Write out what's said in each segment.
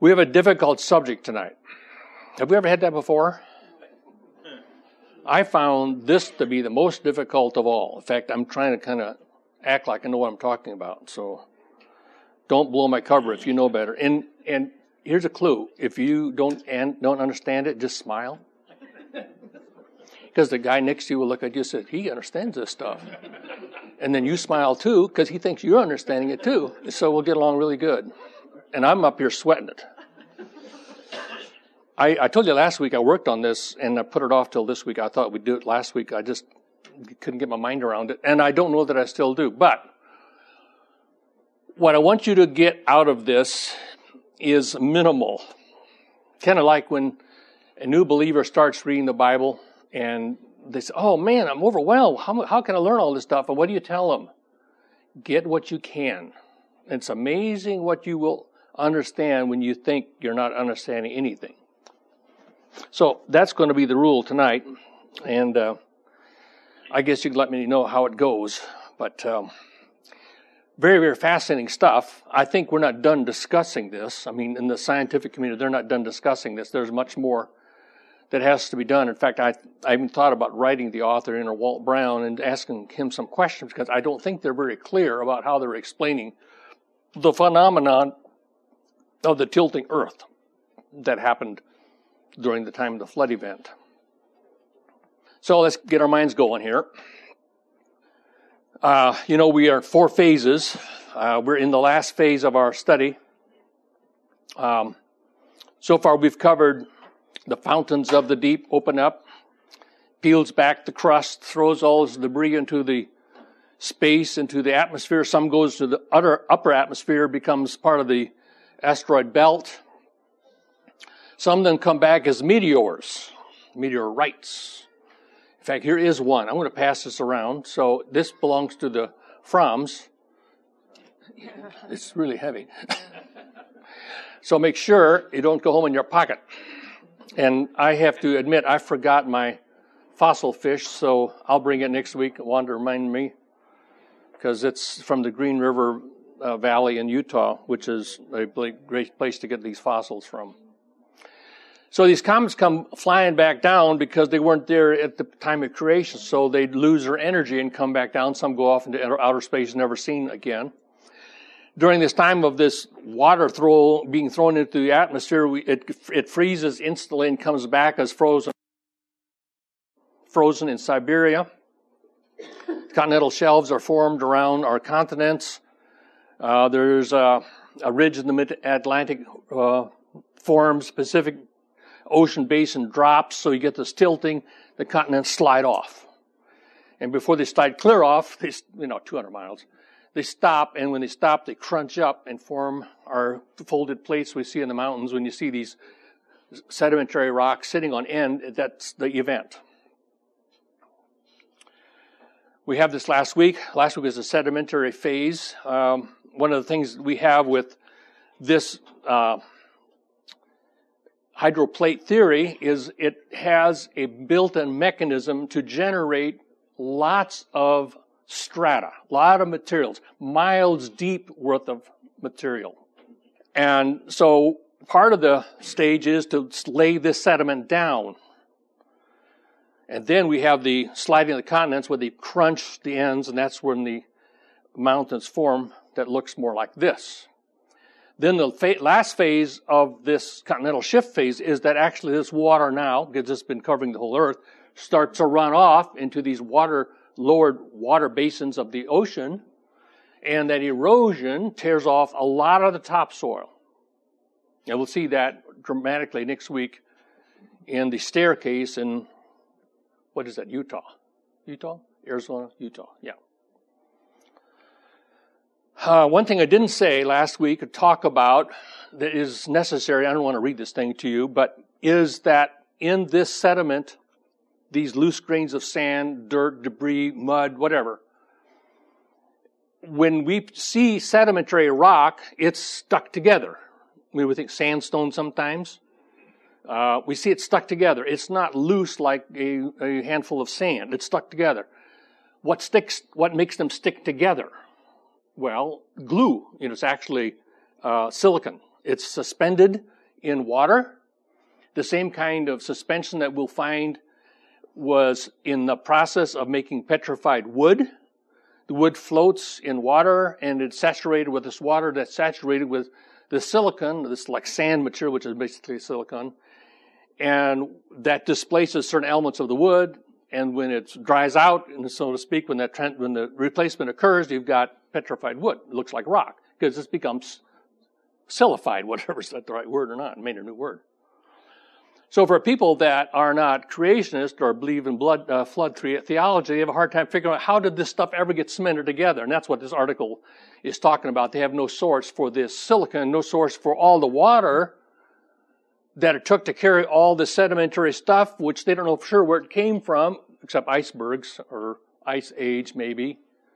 We have a difficult subject tonight. Have we ever had that before? I found this to be the most difficult of all. In fact, I'm trying to kind of act like I know what I'm talking about. So don't blow my cover if you know better. And here's a clue. If you don't understand it, just smile. Because the guy next to you will look at you and say, he understands this stuff. And then you smile too, because he thinks you're understanding it too. So we'll get along really good. And I'm up here sweating it. I told you last week I worked on this, and I put it off till this week. I thought we'd do it last week. I just couldn't get my mind around it. And I don't know that I still do. But what I want you to get out of this is minimal. Kind of like when a new believer starts reading the Bible, and they say, oh man, I'm overwhelmed. How can I learn all this stuff? And what do you tell them? Get what you can. It's amazing what you will understand when you think you're not understanding anything. So that's going to be the rule tonight. And I guess you can let me know how it goes. But very, very fascinating stuff. I think we're not done discussing this. I mean, in the scientific community, they're not done discussing this. There's much more that has to be done. In fact, I even thought about writing the author, Walt Brown, and asking him some questions because I don't think they're very clear about how they're explaining the phenomenon of the tilting earth that happened during the time of the flood event. So let's get our minds going here. We are 4 phases. We're in the last phase of our study. So far we've covered the fountains of the deep open up, peels back the crust, throws all this debris into the space, into the atmosphere. Some goes to the upper atmosphere, becomes part of the asteroid belt. Some then come back as meteorites. In fact, here is one. I'm going to pass this around. So this belongs to the Froms. It's really heavy. So make sure you don't go home in your pocket. And I have to admit, I forgot my fossil fish, so I'll bring it next week. Want to remind me, because it's from the Green River Valley in Utah, which is a great place to get these fossils from. So these comets come flying back down because they weren't there at the time of creation, so they'd lose their energy and come back down. Some go off into outer space, never seen again. During this time of this water being thrown into the atmosphere, it freezes instantly and comes back as frozen in Siberia. Continental shelves are formed around our continents. There's a ridge in the mid-Atlantic forms. Pacific Ocean basin drops, so you get this tilting. The continents slide off. And before they slide clear off, 200 miles, they stop, and when they stop, they crunch up and form our folded plates we see in the mountains. When you see these sedimentary rocks sitting on end, that's the event. We have this last week. Last week was a sedimentary phase. One of the things we have with this hydroplate theory is it has a built-in mechanism to generate lots of strata, a lot of materials, miles deep worth of material. And so part of the stage is to lay this sediment down. And then we have the sliding of the continents where they crunch the ends, and that's when the mountains form that looks more like this. Then the last phase of this continental shift phase is that actually this water now, because it's been covering the whole earth, starts to run off into these lowered water basins of the ocean, and that erosion tears off a lot of the topsoil. And we'll see that dramatically next week in the staircase in, what is that, Utah? Arizona? Utah, yeah. One thing I didn't say last week or talk about that is necessary, I don't want to read this thing to you, but is that in this sediment, these loose grains of sand, dirt, debris, mud, whatever, when we see sedimentary rock, it's stuck together. We think sandstone sometimes. We see it stuck together. It's not loose like a handful of sand. It's stuck together. What makes them stick together? Well, glue. It's actually silicon. It's suspended in water. The same kind of suspension that we'll find was in the process of making petrified wood. The wood floats in water, and it's saturated with this water that's saturated with the silicon, this like sand material, which is basically silicon, and that displaces certain elements of the wood. And when it dries out, so to speak, when the replacement occurs, you've got petrified wood. It looks like rock because this becomes sillified, whatever, is that the right word or not? Made a new word. So for people that are not creationists or believe in flood theology, they have a hard time figuring out how did this stuff ever get cemented together. And that's what this article is talking about. They have no source for this silicon, no source for all the water that it took to carry all the sedimentary stuff, which they don't know for sure where it came from, except icebergs or ice age maybe.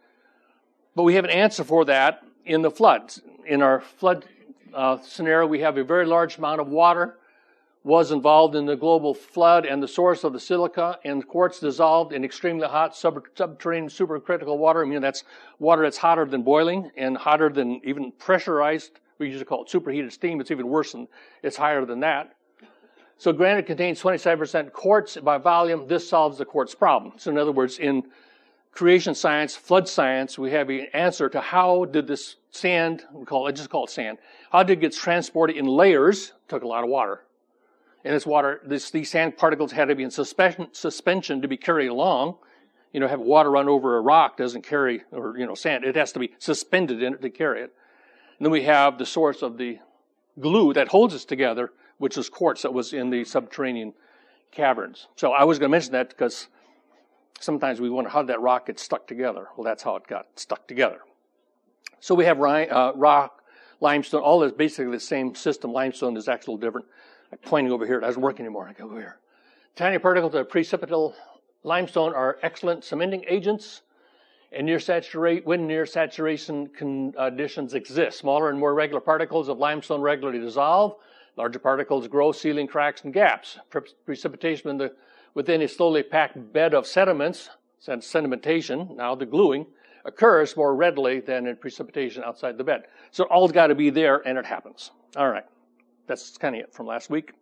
But we have an answer for that in the floods. In our flood scenario, we have a very large amount of water was involved in the global flood, and the source of the silica and quartz dissolved in extremely hot subterranean supercritical water. I mean, that's water that's hotter than boiling and hotter than even pressurized. We usually call it superheated steam. It's even worse than, it's higher than that. So granite contains 27% quartz by volume. This solves the quartz problem. So in other words, in creation science, flood science, we have an answer to how did this sand, just call it sand, how did it get transported in layers? It took a lot of water. And this water, these sand particles had to be in suspension to be carried along. You know, have water run over a rock doesn't carry, or, sand. It has to be suspended in it to carry it. And then we have the source of the glue that holds us together, which is quartz that was in the subterranean caverns. So I was going to mention that because sometimes we wonder how did that rock get stuck together. Well, that's how it got stuck together. So we have rock, limestone, all is basically the same system. Limestone is actually different. I'm pointing over here. It doesn't work anymore. I go over here. Tiny particles of precipitable limestone are excellent cementing agents, and when near saturation conditions exist. Smaller and more regular particles of limestone regularly dissolve. Larger particles grow, sealing cracks and gaps. Precipitation within a slowly packed bed of sediments, sedimentation, now the gluing, occurs more readily than in precipitation outside the bed. So it all's got to be there, and it happens. All right. That's kind of it from last week.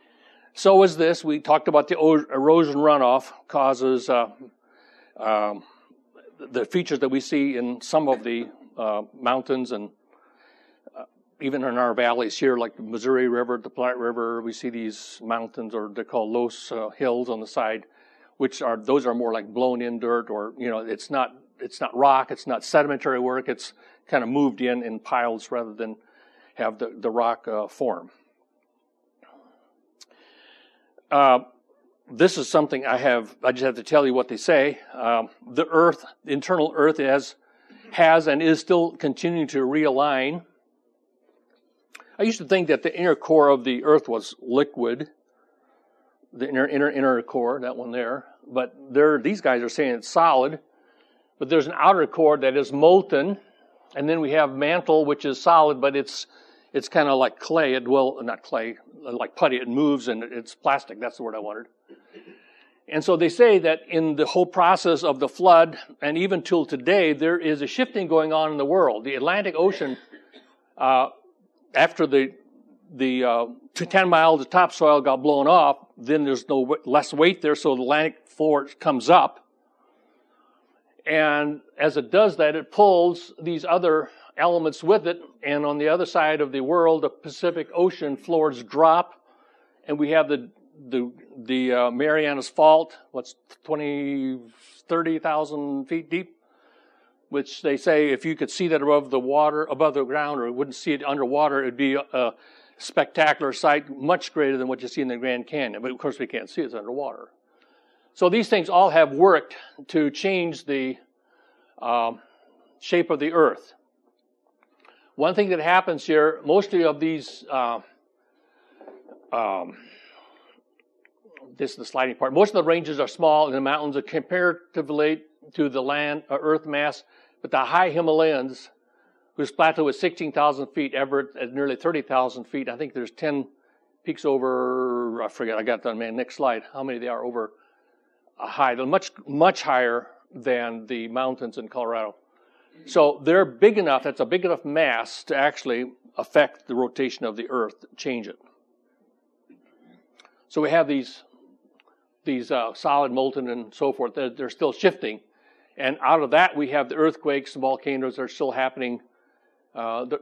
So is this. We talked about the erosion runoff causes the features that we see in some of the mountains and even in our valleys here, like the Missouri River, the Platte River. We see these mountains, or they're called loess hills on the side, those are more like blown in dirt, or it's not rock, it's not sedimentary work. It's kind of moved in piles rather than have the rock form. This is something I just have to tell you what they say. The Earth, the internal Earth has and is still continuing to realign. I used to think that the inner core of the Earth was liquid, the inner core, that one there. But these guys are saying it's solid. But there's an outer core that is molten, and then we have mantle, which is solid, but it's kind of like clay. Not clay, like putty. It moves, and it's plastic. That's the word I wanted. And so they say that in the whole process of the flood, and even till today, there is a shifting going on in the world. The Atlantic Ocean, after the 10 miles of topsoil got blown off, then there's less weight there, so the Atlantic floor comes up. And as it does that, it pulls these other elements with it, and on the other side of the world, the Pacific Ocean floors drop, and we have the Marianas Fault, 30,000 feet deep, which they say if you could see that above the ground, or wouldn't see it underwater, it'd be a spectacular sight, much greater than what you see in the Grand Canyon. But of course, we can't see it, it's underwater. So these things all have worked to change the shape of the Earth. One thing that happens here, mostly of these, this is the sliding part, most of the ranges are small and the mountains are comparatively to the land, Earth mass, but the high Himalayas, whose plateau is 16,000 feet, Everett at nearly 30,000 feet. I think there's 10 peaks over, I forget, I got that, man, next slide, how many they are over high. They're much, much higher than the mountains in Colorado. So they're big enough, that's a big enough mass to actually affect the rotation of the earth, change it. So we have these solid, molten, and so forth. They're still shifting. And out of that, we have the earthquakes, the volcanoes that are still happening. The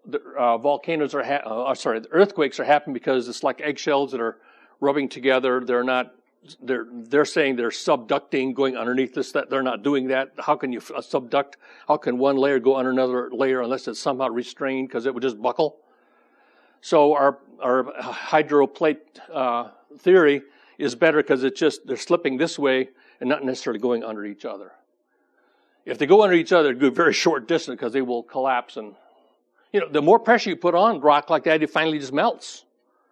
earthquakes are happening because it's like eggshells that are rubbing together. They're saying they're subducting, going underneath this, that they're not doing that. How can you subduct? How can one layer go under another layer unless it's somehow restrained because it would just buckle? So our hydroplate theory is better because they're slipping this way and not necessarily going under each other. If they go under each other, they go a very short distance because they will collapse. And the more pressure you put on rock like that, it finally just melts.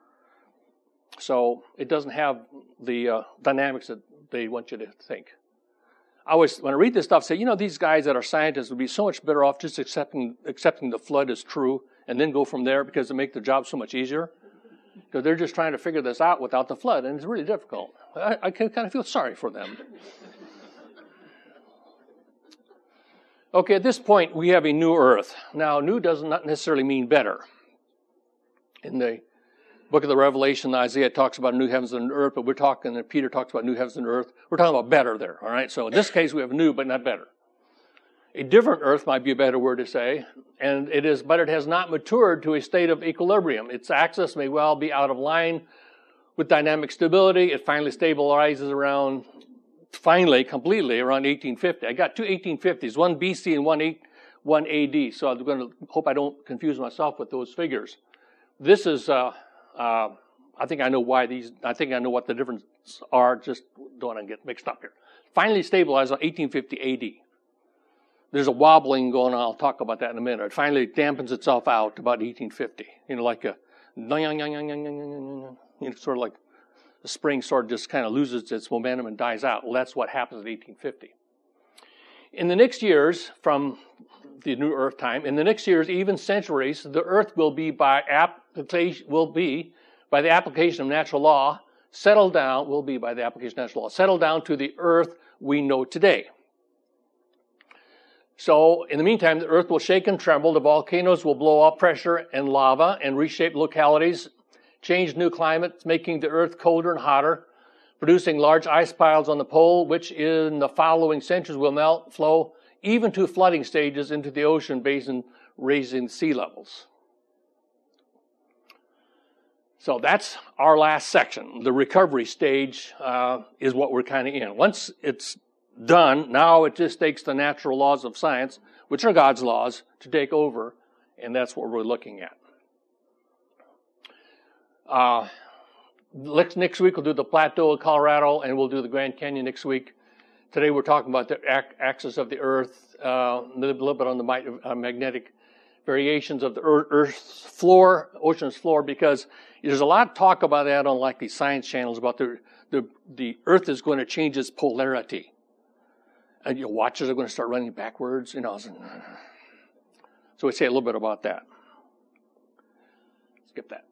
So it doesn't have the dynamics that they want you to think. When I read this stuff, I say, these guys that are scientists would be so much better off just accepting the flood as true and then go from there because it makes their job so much easier. Because they're just trying to figure this out without the flood, and it's really difficult. I kind of feel sorry for them. Okay, at this point, we have a new earth. Now, new does not necessarily mean better. In the book of the Revelation, Isaiah talks about new heavens and earth, but and Peter talks about new heavens and earth. We're talking about better there, all right? So in this case, we have new, but not better. A different earth might be a better word to say, but it has not matured to a state of equilibrium. Its axis may well be out of line with dynamic stability. It finally stabilizes completely around 1850. I got two 1850s, one BC and one AD. So I'm going to hope I don't confuse myself with those figures. This is, I think I know what the differences are. Just don't want to get mixed up here. Finally stabilized on 1850 AD. There's a wobbling going on. I'll talk about that in a minute. It finally dampens itself out about 1850. Like sort of like the spring sort of just kind of loses its momentum and dies out. Well, that's what happens at 1850. In the next years, from the new earth time, in the next years, even centuries, the earth will be by the application of natural law, settled down to the earth we know today. So, in the meantime, the earth will shake and tremble, the volcanoes will blow off pressure and lava and reshape localities, change new climates, making the earth colder and hotter, producing large ice piles on the pole, which in the following centuries will melt, flow, even to flooding stages into the ocean basin, raising sea levels. So that's our last section. The recovery stage is what we're kind of in. Once it's done, now it just takes the natural laws of science, which are God's laws, to take over, and that's what we're looking at. Next week we'll do the Plateau of Colorado, and we'll do the Grand Canyon next week. Today we're talking about the axis of the Earth, a little bit on the magnetic variations of the Earth's floor, ocean's floor, because there's a lot of talk about that on like these science channels about the Earth is going to change its polarity. And your watches are going to start running backwards, So we say a little bit about that. Skip that.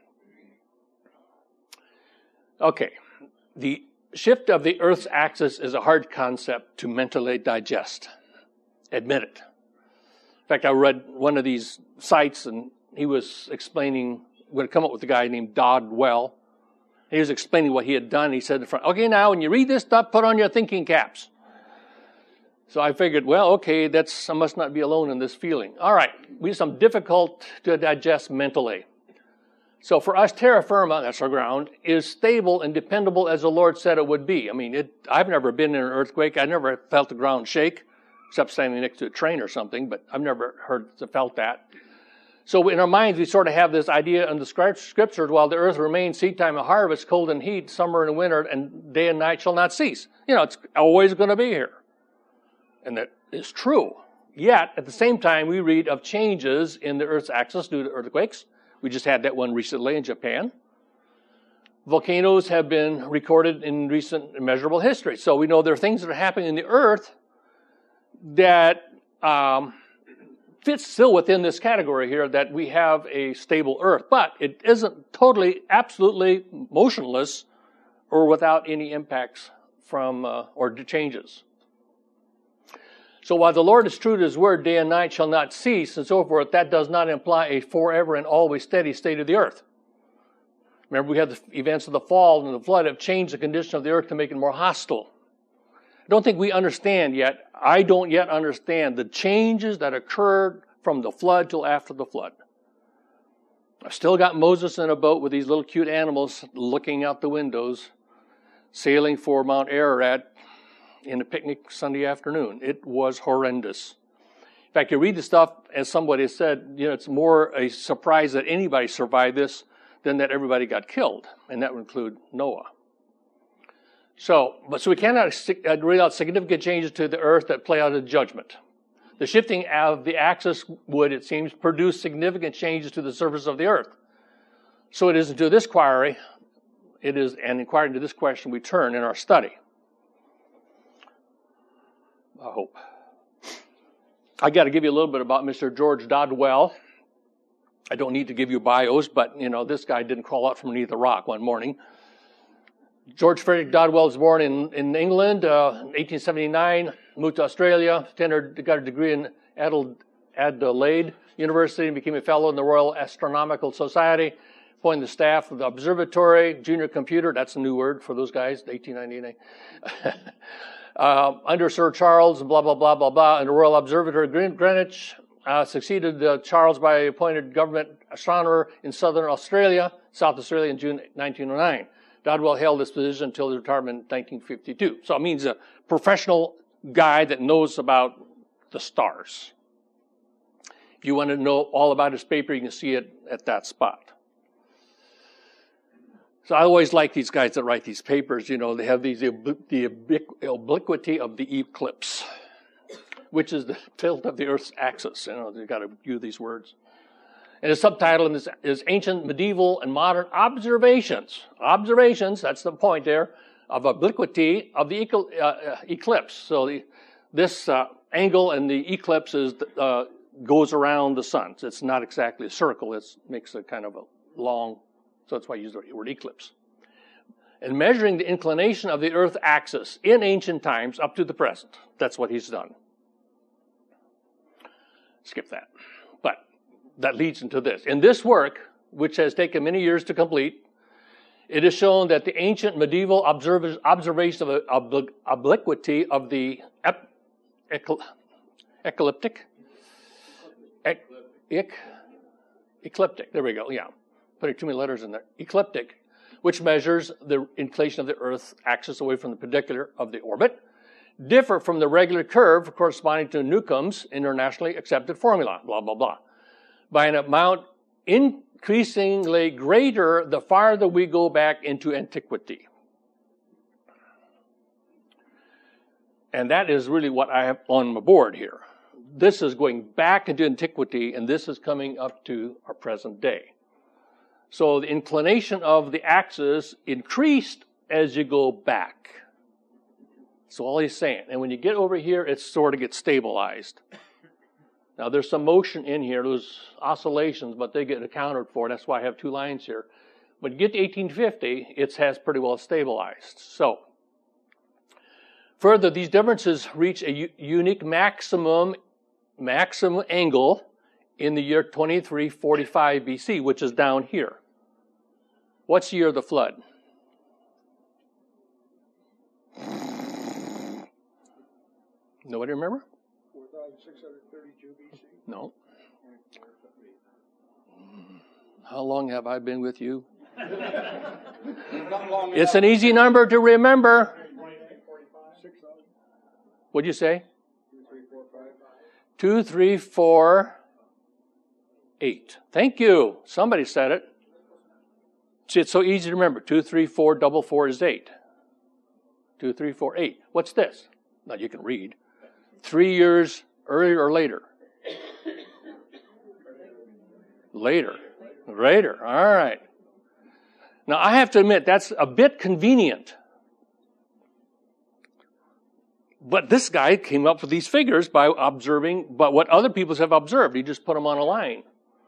Okay. The shift of the Earth's axis is a hard concept to mentally digest. Admit it. In fact, I read one of these sites, and he was explaining, we're going to come up with a guy named Dodd Well. He was explaining what he had done. He said in front, okay, now when you read this stuff, put on your thinking caps. So I figured, well, okay, I must not be alone in this feeling. All right, we have some difficult to digest mentally. So for us, terra firma, that's our ground, is stable and dependable as the Lord said it would be. I mean, I've never been in an earthquake. I never felt the ground shake, except standing next to a train or something, but I've never felt that. So in our minds, we sort of have this idea in the scriptures, while the earth remains seed time and harvest, cold and heat, summer and winter, and day and night shall not cease. It's always going to be here. And that is true. Yet, at the same time, we read of changes in the Earth's axis due to earthquakes. We just had that one recently in Japan. Volcanoes have been recorded in recent measurable history. So we know there are things that are happening in the Earth that fits still within this category here, that we have a stable Earth. But it isn't totally, absolutely motionless or without any impacts from or changes. So while the Lord is true to his word, day and night shall not cease, and so forth, that does not imply a forever and always steady state of the earth. Remember, we had the events of the fall and the flood have changed the condition of the earth to make it more hostile. I don't think we understand yet. I don't yet understand the changes that occurred from the flood till after the flood. I've still got Moses in a boat with these little cute animals looking out the windows, sailing for Mount Ararat in a picnic Sunday afternoon. It was horrendous. In fact, you read the stuff, as somebody said, it's more a surprise that anybody survived this than that everybody got killed, and that would include Noah. So we cannot rule out significant changes to the earth that play out a judgment. The shifting of the axis would, it seems, produce significant changes to the surface of the earth. So it is into this inquiry, and inquiring to this question we turn in our study. I hope. I got to give you a little bit about Mr. George Dodwell. I don't need to give you bios, but, this guy didn't crawl out from beneath a rock one morning. George Frederick Dodwell was born in England in 1879, moved to Australia, got a degree in Adelaide University, and became a fellow in the Royal Astronomical Society, appointed the staff of the observatory, junior computer, that's a new word for those guys, 1899, under Sir Charles, blah, blah, blah, blah, blah, in the Royal Observatory Greenwich, succeeded Charles by appointed government astronomer in South Australia in June 1909. Dodwell held this position until his retirement in 1952. So it means a professional guy that knows about the stars. If you want to know all about his paper, you can see it at that spot. So I always like these guys that write these papers. They have the obliquity of the eclipse, which is the tilt of the Earth's axis. You've got to view these words. And the subtitle is Ancient, Medieval, and Modern Observations. Observations, that's the point there, of obliquity of the eclipse. So this angle in the eclipse goes around the sun. So it's not exactly a circle. It makes a kind of a long, so that's why I use the word eclipse. And measuring the inclination of the Earth axis in ancient times up to the present. That's what he's done. Skip that. But that leads into this. In this work, which has taken many years to complete, it is shown that the ancient medieval observation of obliquity of the ecliptic, there we go, yeah. Putting too many letters in there. Ecliptic, which measures the inclination of the Earth's axis away from the perpendicular of the orbit, differ from the regular curve corresponding to Newcomb's internationally accepted formula, blah, blah, blah, by an amount increasingly greater the farther we go back into antiquity. And that is really what I have on my board here. This is going back into antiquity, and this is coming up to our present day. So the inclination of the axis increased as you go back. So all he's saying. And when you get over here, it sort of gets stabilized. Now, there's some motion in here, those oscillations, but they get accounted for. That's why I have two lines here. But get to 1850, it has pretty well stabilized. So, further, these differences reach a unique maximum angle in the year 2345 BC, which is down here. What's the year of the flood? Nobody remember? 4632 BC? No. How long have I been with you? It's an easy number to remember. What'd you say? 2, 3, 4, 8. Thank you. Somebody said it. See, it's so easy to remember. 2, 3, 4, double 4 is 8. 2, 3, 4, 8. What's this? Now you can read. 3 years earlier or later? Later. All right. Now, I have to admit, that's a bit convenient. But this guy came up with these figures by observing what other people have observed. He just put them on a line.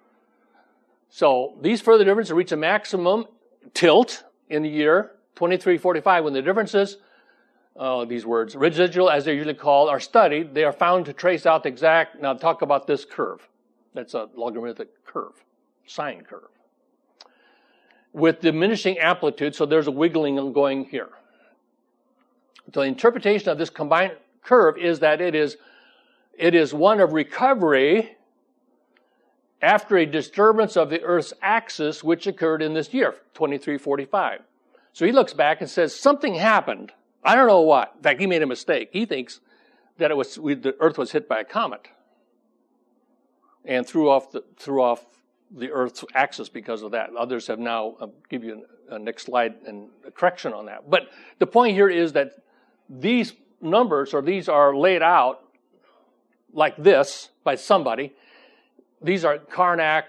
So these further differences reach a maximum tilt in the year 2345 when the differences these words, residual as they're usually called, are studied. They are found to trace out the exact, now talk about this curve. That's a logarithmic curve, sine curve. With diminishing amplitude, so there's a wiggling going here. So the interpretation of this combined curve is that it is one of recovery after a disturbance of the Earth's axis, which occurred in this year, 2345. So he looks back and says, something happened. I don't know what. In fact, he made a mistake. He thinks that the Earth was hit by a comet and threw off the Earth's axis because of that. Others have now, I'll give you a next slide and a correction on that. But the point here is that these numbers, or these are laid out like this by somebody. These are Karnak,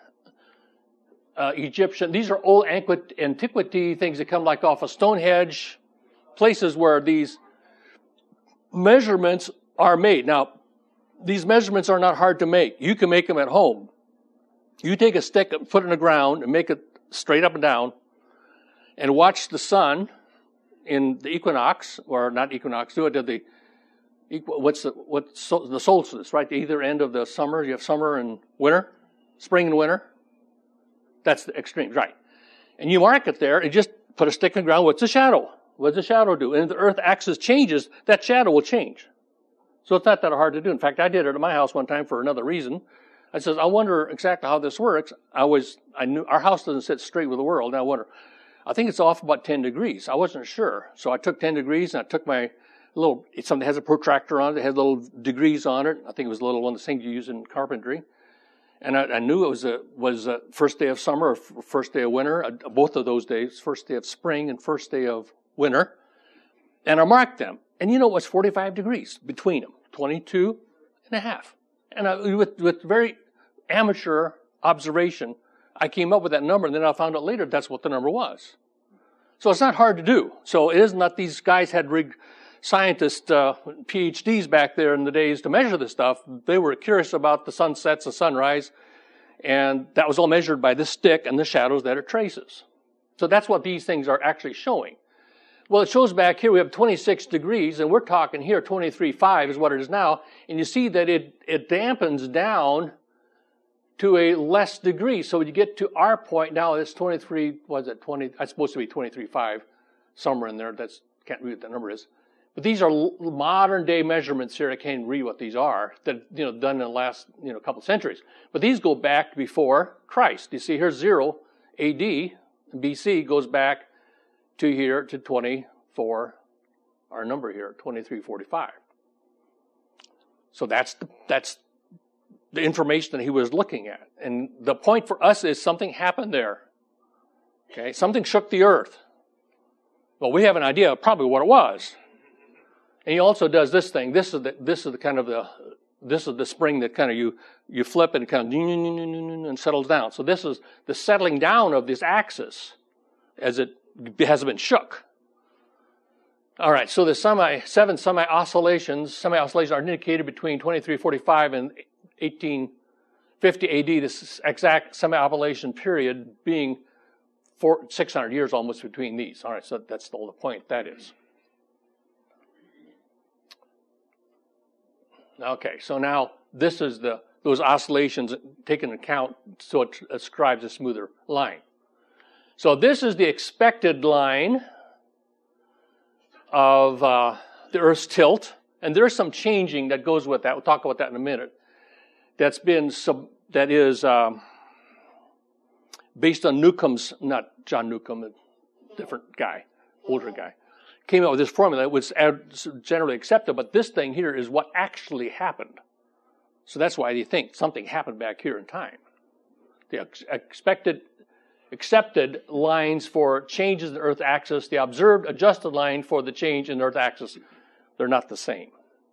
Egyptian. These are old antiquity things that come like off of Stonehenge, places where these measurements are made. Now, these measurements are not hard to make. You can make them at home. You take a stick and put it in the ground and make it straight up and down and watch the sun in the equinox, or not equinox, do it at the the solstice, right? The either end of the summer. You have summer and winter, spring and winter. That's the extreme, right? And you mark it there and just put a stick in the ground. What's the shadow? What does the shadow do? And if the Earth axis changes, that shadow will change. So it's not that hard to do. In fact, I did it at my house one time for another reason. I says, I wonder exactly how this works. I knew our house doesn't sit straight with the world. And I think it's off about 10 degrees. I wasn't sure. So I took 10 degrees and I took my something that has a protractor on it. It had little degrees on it. I think it was a little one of the things you use in carpentry. And I knew it was a first day of summer or first day of winter, both of those days, first day of spring and first day of winter. And I marked them. And it was 45 degrees between them, 22 and a half. And with very amateur observation, I came up with that number, and then I found out later that's what the number was. So it's not hard to do. So it isn't that these guys had scientists, PhDs back there in the days to measure this stuff. They were curious about the sunsets, the sunrise, and that was all measured by this stick and the shadows that it traces. So that's what these things are actually showing. Well, it shows back here we have 26 degrees, and we're talking here 23.5 is what it is now, and you see that it dampens down to a less degree. So when you get to our point now, it's 23, was it 20? It's supposed to be 23.5, somewhere in there. Can't read what that number is. But these are modern day measurements here. I can't read what these are that done in the last couple centuries. But these go back before Christ. You see here 0 A.D. BC goes back to here to 24. Our number here 2345. So that's the information that he was looking at. And the point for us is something happened there. Okay, something shook the earth. Well, we have an idea of probably what it was. And he also does this thing. This is the spring that kind of you flip and kind of and settles down. So this is the settling down of this axis as it has been shook. All right. So the seven semi-oscillations are indicated between 2345 and 1850 AD. This exact semi-oscillation period being 600 years almost between these. All right. So that's the whole point. That is. Okay, so now this is those oscillations taken into account, so it ascribes a smoother line. So this is the expected line of the Earth's tilt, and there's some changing that goes with that. We'll talk about that in a minute. That is based on Newcomb's, not John Newcomb, a different guy, older guy. Came up with this formula. It was generally accepted, but this thing here is what actually happened. So that's why you think something happened back here in time. The accepted lines for changes in the Earth axis, the observed adjusted line for the change in the Earth axis, they're not the same.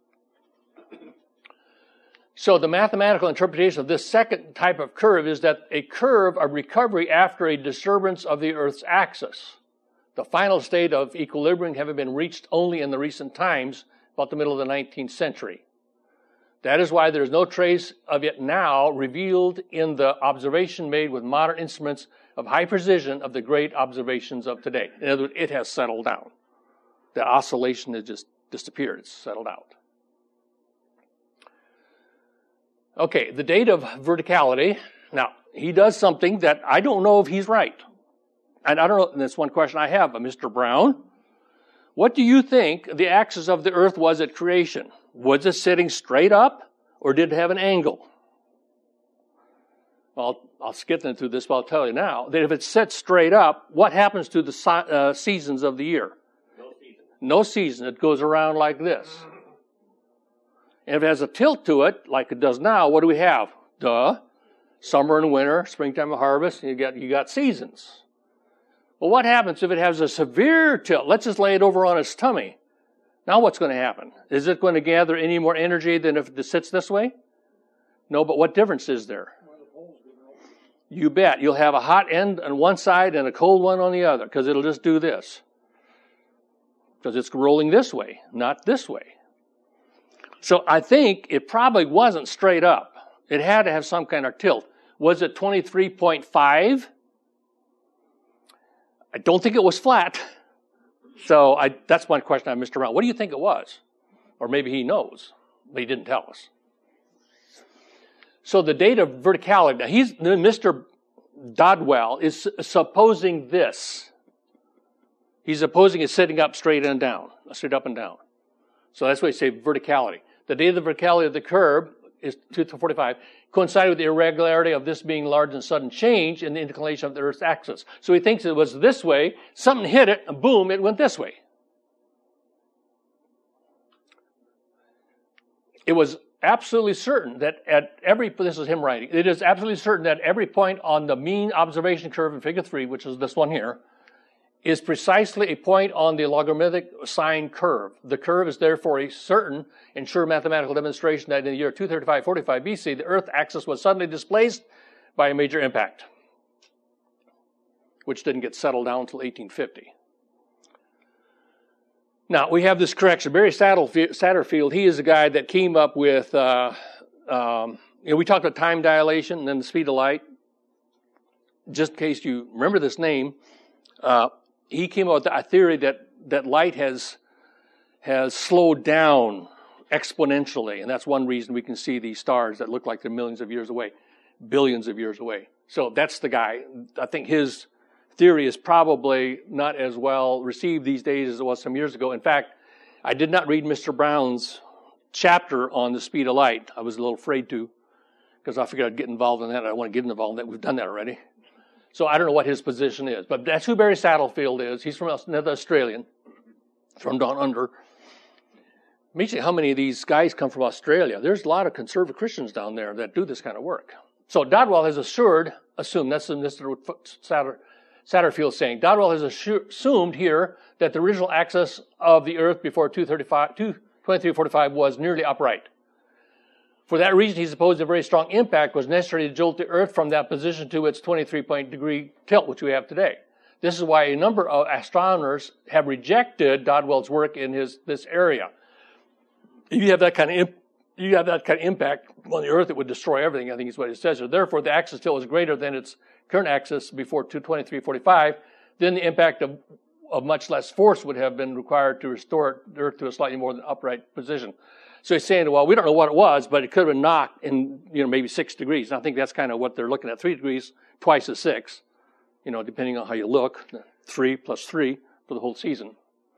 So the mathematical interpretation of this second type of curve is that a curve of recovery after a disturbance of the Earth's axis. The final state of equilibrium having been reached only in the recent times, about the middle of the 19th century. That is why there is no trace of it now revealed in the observation made with modern instruments of high precision of the great observations of today. In other words, it has settled down. The oscillation has just disappeared. It's settled out. Okay, the date of verticality. Now, he does something that I don't know if he's right. And I don't know, and that's one question I have, Mr. Brown. What do you think the axis of the earth was at creation? Was it sitting straight up, or did it have an angle? Well, I'll skip through this, but I'll tell you now that if it sits straight up, what happens to the seasons of the year? No season. No season. It goes around like this. And if it has a tilt to it, like it does now, what do we have? Summer and winter, springtime and harvest, and you got seasons. Well, what happens if it has a severe tilt? Let's just lay it over on its tummy. Now what's going to happen? Is it going to gather any more energy than if it sits this way? No, but what difference is there? You bet. You'll have a hot end on one side and a cold one on the other, because it'll just do this. Because it's rolling this way, not this way. So I think it probably wasn't straight up. It had to have some kind of tilt. Was it 23.5? I don't think it was flat. So that's one question I have, Mr. Brown. What do you think it was? Or maybe he knows, but he didn't tell us. So the date of verticality, now Mr. Dodwell is supposing this. He's supposing it's sitting up straight and down, straight up and down. So that's why you say verticality. The date of the verticality of the curve is 245, coincided with the irregularity of this being large and sudden change in the inclination of the Earth's axis. So he thinks it was this way, something hit it, and boom, it went this way. It was absolutely certain that this is him writing, it is absolutely certain that every point on the mean observation curve in Figure 3, which is this one here, is precisely a point on the logarithmic sine curve. The curve is therefore a certain and sure mathematical demonstration that in the year 235-45 BC, the Earth axis was suddenly displaced by a major impact, which didn't get settled down until 1850. Now, we have this correction. Barry Satterfield, he is the guy that came up with, we talked about time dilation and then the speed of light. Just in case you remember this name, he came up with a theory that light has slowed down exponentially, and that's one reason we can see these stars that look like they're millions of years away, billions of years away. So that's the guy. I think his theory is probably not as well received these days as it was some years ago. In fact, I did not read Mr. Brown's chapter on the speed of light. I was a little afraid to, because I figured I'd get involved in that. I don't want to get involved in that. We've done that already. So I don't know what his position is, but that's who Barry Satterfield is. He's from another Australian, from down under. Amazing how many of these guys come from Australia. There's a lot of conservative Christians down there that do this kind of work. So Dodwell has assumed, that's Mr. Satterfield saying, Dodwell has assumed here that the original axis of the Earth before 2345 was nearly upright. For that reason, he supposed a very strong impact was necessary to jolt the Earth from that position to its 23-degree tilt, which we have today. This is why a number of astronomers have rejected Dodwell's work in this area. If you have that kind of impact on the Earth, it would destroy everything, I think is what it says. So therefore, the axis tilt was greater than its current axis before 2345. Then the impact of much less force would have been required to restore the Earth to a slightly more than upright position. So he's saying, well, we don't know what it was, but it could have been knocked in, maybe 6 degrees. And I think that's kind of what they're looking at. 3 degrees, twice as 6, depending on how you look. 3 plus 3 for the whole season.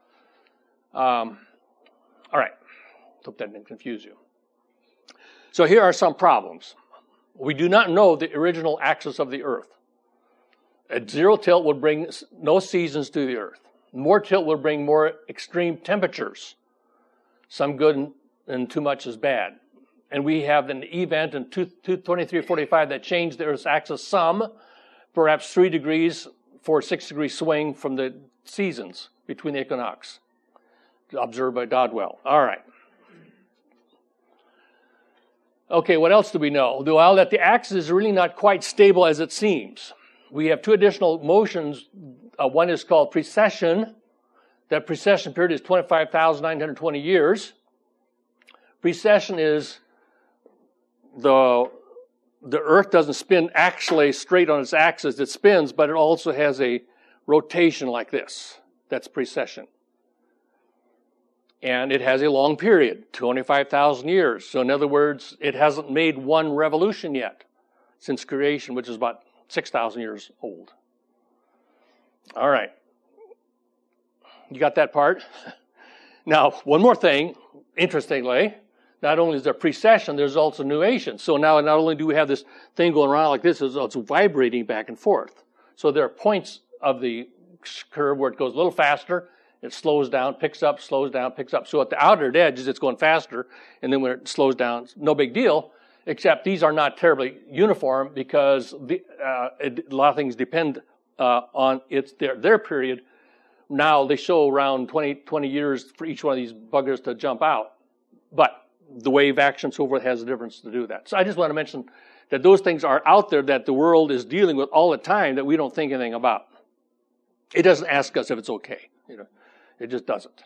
All right. Hope that didn't confuse you. So here are some problems. We do not know the original axis of the Earth. At zero tilt would bring no seasons to the Earth. More tilt would bring more extreme temperatures. Some good and too much is bad. And we have an event in 2345 that changed the Earth's axis some, perhaps 3 degrees for a 6-degree swing from the seasons between the equinox, observed by Dodwell. All right. Okay, what else do we know? Well, that the axis is really not quite stable as it seems. We have 2 additional motions. One is called precession. That precession period is 25,920 years. Precession is the Earth doesn't spin actually straight on its axis. It spins, but it also has a rotation like this. That's precession. And it has a long period, 25,000 years. So in other words, it hasn't made one revolution yet since creation, which is about 6,000 years old. All right. You got that part? Now, one more thing, interestingly, not only is there precession, there's also nuation. So now not only do we have this thing going around like this, it's vibrating back and forth. So there are points of the curve where it goes a little faster, it slows down, picks up, slows down, picks up. So at the outer edges, it's going faster, and then when it slows down, it's no big deal, except these are not terribly uniform because a lot of things depend on their period. Now they show around 20 years for each one of these buggers to jump out. But the wave action, so forth, has a difference to do that. So I just want to mention that those things are out there that the world is dealing with all the time that we don't think anything about. It doesn't ask us if it's okay. It just doesn't.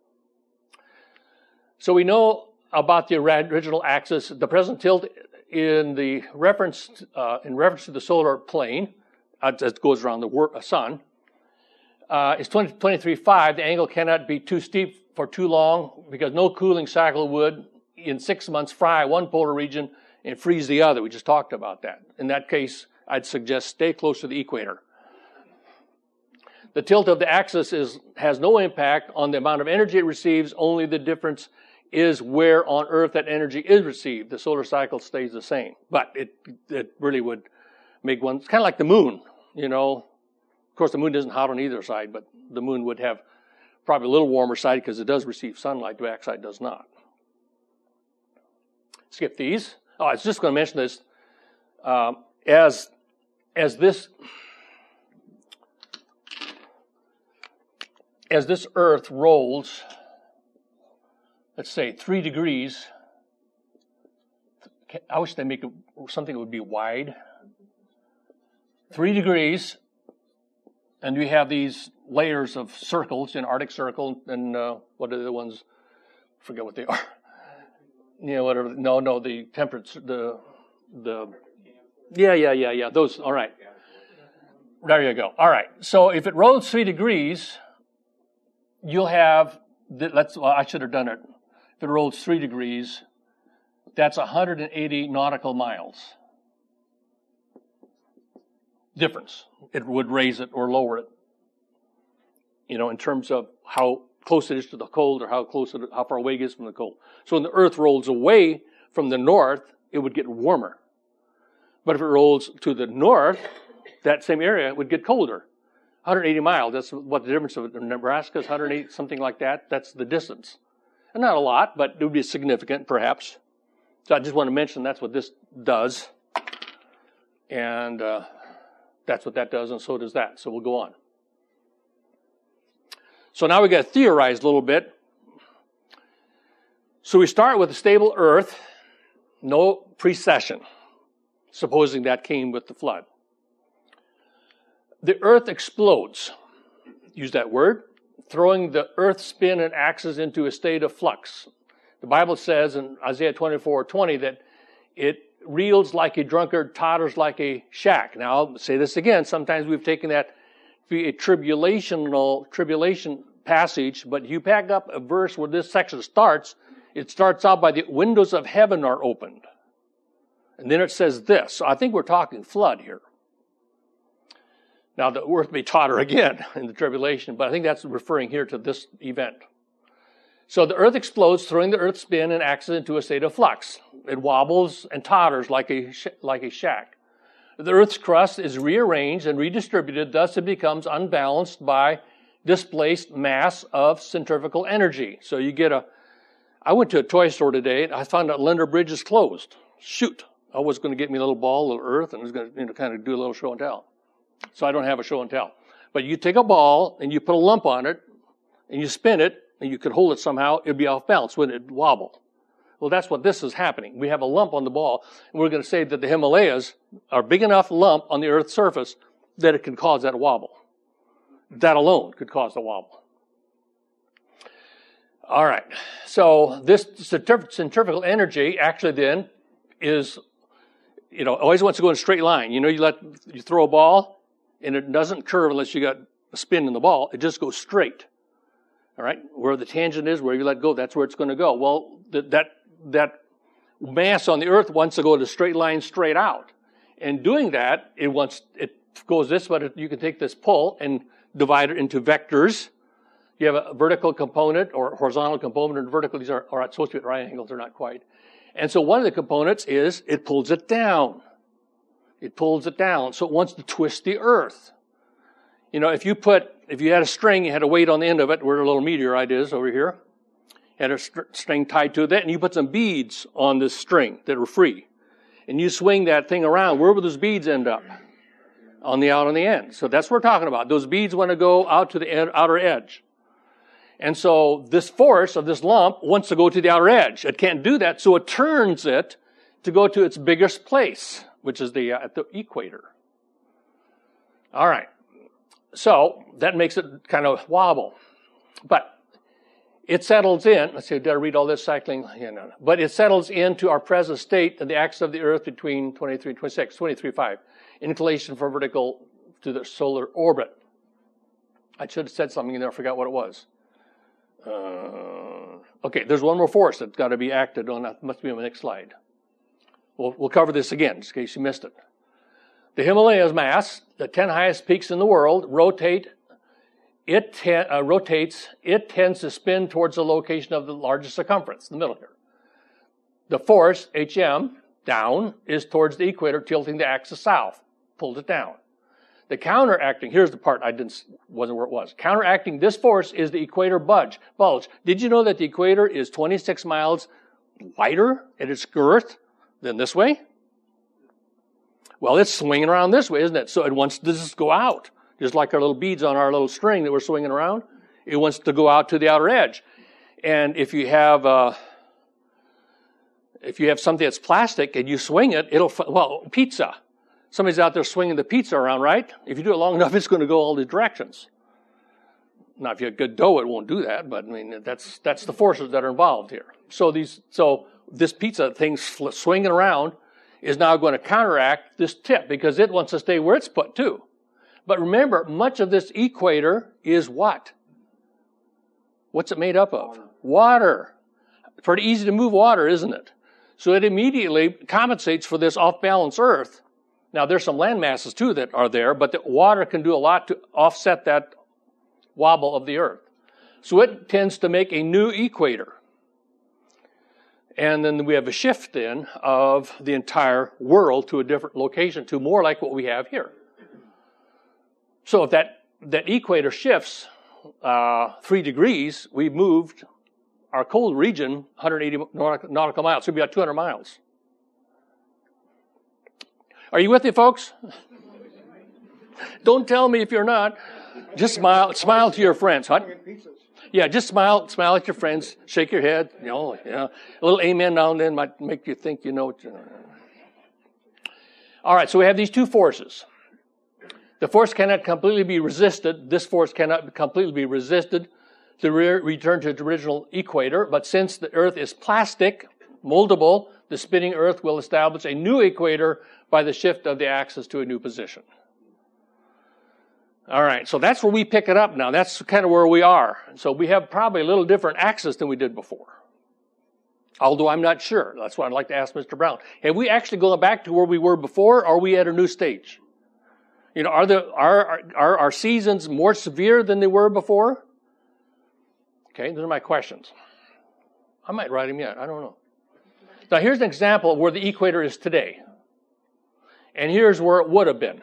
So we know about the original axis. The present tilt in reference to the solar plane, that goes around the sun, is 23.5. The angle cannot be too steep for too long because no cooling cycle would, in 6 months, fry one polar region and freeze the other. We just talked about that. In that case, I'd suggest stay close to the equator. The tilt of the axis has no impact on the amount of energy it receives. Only the difference is where on Earth that energy is received. The solar cycle stays the same. But it really would make one, it's kind of like the moon, Of course, the moon isn't hot on either side, but the moon would have probably a little warmer side because it does receive sunlight. The backside does not. Skip these. Oh, I was just going to mention this. As this Earth rolls, let's say 3 degrees, I wish they'd make something that would be wide. 3 degrees, and we have these layers of circles, Arctic Circle, and what are the ones? I forget what they are. Whatever. No, the temperature, yeah. Those. All right. There you go. All right. So if it rolls 3 degrees, you'll have. I should have done it. If it rolls 3 degrees, that's 180 nautical miles. Difference. It would raise it or lower it. In terms of how close it is to the cold or how far away it is from the cold. So when the Earth rolls away from the north, it would get warmer. But if it rolls to the north, that same area would get colder. 180 miles, that's what the difference of Nebraska is, 180, something like that. That's the distance. And not a lot, but it would be significant, perhaps. So I just want to mention that's what this does. And that's what that does, and so does that. So we'll go on. So now we've got to theorize a little bit. So we start with a stable Earth, no precession, supposing that came with the flood. The Earth explodes, use that word, throwing the Earth's spin and axis into a state of flux. The Bible says in Isaiah 24:20 that it reels like a drunkard, totters like a shack. Now, I'll say this again. Sometimes we've taken that to be a tribulation passage, but you pack up a verse where this section starts, it starts out by the windows of heaven are opened. And then it says this. So I think we're talking flood here. Now, the earth may totter again in the tribulation, but I think that's referring here to this event. So the earth explodes, throwing the earth's spin and axis into a state of flux. It wobbles and totters like a shack. The earth's crust is rearranged and redistributed, thus it becomes unbalanced by displaced mass of centrifugal energy. So you get I went to a toy store today, and I found out Lender Bridge is closed. Shoot. I was going to get me a little ball, a little earth, and I was going to kind of do a little show and tell. So I don't have a show and tell. But you take a ball, and you put a lump on it, and you spin it, and you could hold it somehow, it'd be off balance, wouldn't it? Wobble. Well, that's what this is happening. We have a lump on the ball, and we're going to say that the Himalayas are a big enough lump on the Earth's surface that it can cause that wobble. That alone could cause the wobble. All right. So this centrifugal energy actually then is, always wants to go in a straight line. You throw a ball, and it doesn't curve unless you got a spin in the ball. It just goes straight. All right, where the tangent is, where you let go, that's where it's going to go. Well, that mass on the earth wants to go to a straight line straight out. And doing that, it goes this, but you can take this pull and divide it into vectors. You have a vertical component or horizontal component and vertical. These are supposed to be at right angles. They're not quite. And so one of the components is it pulls it down. It pulls it down. So it wants to twist the earth. You know, if you had a string, you had a weight on the end of it, where a little meteorite is over here. Had a string tied to that, and you put some beads on this string that are free. And you swing that thing around. Where will those beads end up? Out on the end. So that's what we're talking about. Those beads want to go out to the outer edge. And so this force of this lump wants to go to the outer edge. It can't do that, so it turns it to go to its biggest place, which is at the equator. All right. So that makes it kind of wobble. But it settles in. Let's see, did I read all this cycling? Yeah, no. But it settles into our present state at the axis of the earth between 23 and 26, 23.5. Inclination for vertical to the solar orbit. I should have said something in there. I forgot what it was. Okay, there's one more force that's got to be acted on. That must be on the next slide. We'll cover this again, just in case you missed it. The Himalayas mass, the 10 highest peaks in the world, rotates. It tends to spin towards the location of the largest circumference, the middle here. The force, HM, down, is towards the equator, tilting the axis south. Pulled it down. The counteracting, here's the part wasn't where it was. Counteracting this force is the equator bulge. Did you know that the equator is 26 miles wider at its girth than this way? Well, it's swinging around this way, isn't it? So it wants to just go out. Just like our little beads on our little string that we're swinging around. It wants to go out to the outer edge. And if you have something that's plastic and you swing it, pizza. Somebody's out there swinging the pizza around, right? If you do it long enough, it's going to go all the directions. Now, if you have good dough, it won't do that, but I mean, that's the forces that are involved here. So this pizza thing swinging around is now going to counteract this tip because it wants to stay where it's put too. But remember, much of this equator is what? What's it made up of? Water. Pretty easy to move water, isn't it? So it immediately compensates for this off-balance earth. Now, there's some land masses, too, that are there, but the water can do a lot to offset that wobble of the earth. So it tends to make a new equator. And then we have a shift, then, of the entire world to a different location, to more like what we have here. So if that equator shifts 3 degrees, we've moved our cold region 180 nautical miles. So it'll be about 200 miles. Are you with me, folks? Don't tell me if you're not. Just smile to your friends. Huh? Yeah, just smile at your friends. Shake your head. A little amen now and then might make you think you know what you're doing. All right, so we have these two forces. The force cannot completely be resisted. This force cannot completely be resisted to return to its original equator. But since the Earth is plastic, moldable, the spinning Earth will establish a new equator by the shift of the axis to a new position. All right, so that's where we pick it up now. That's kind of where we are. So we have probably a little different axis than we did before. Although I'm not sure. That's why I'd like to ask Mr. Brown. Have we actually gone back to where we were before, or are we at a new stage? You know, are our seasons more severe than they were before? Okay, those are my questions. I might write them yet. I don't know. Now, here's an example of where the equator is today. And here's where it would have been.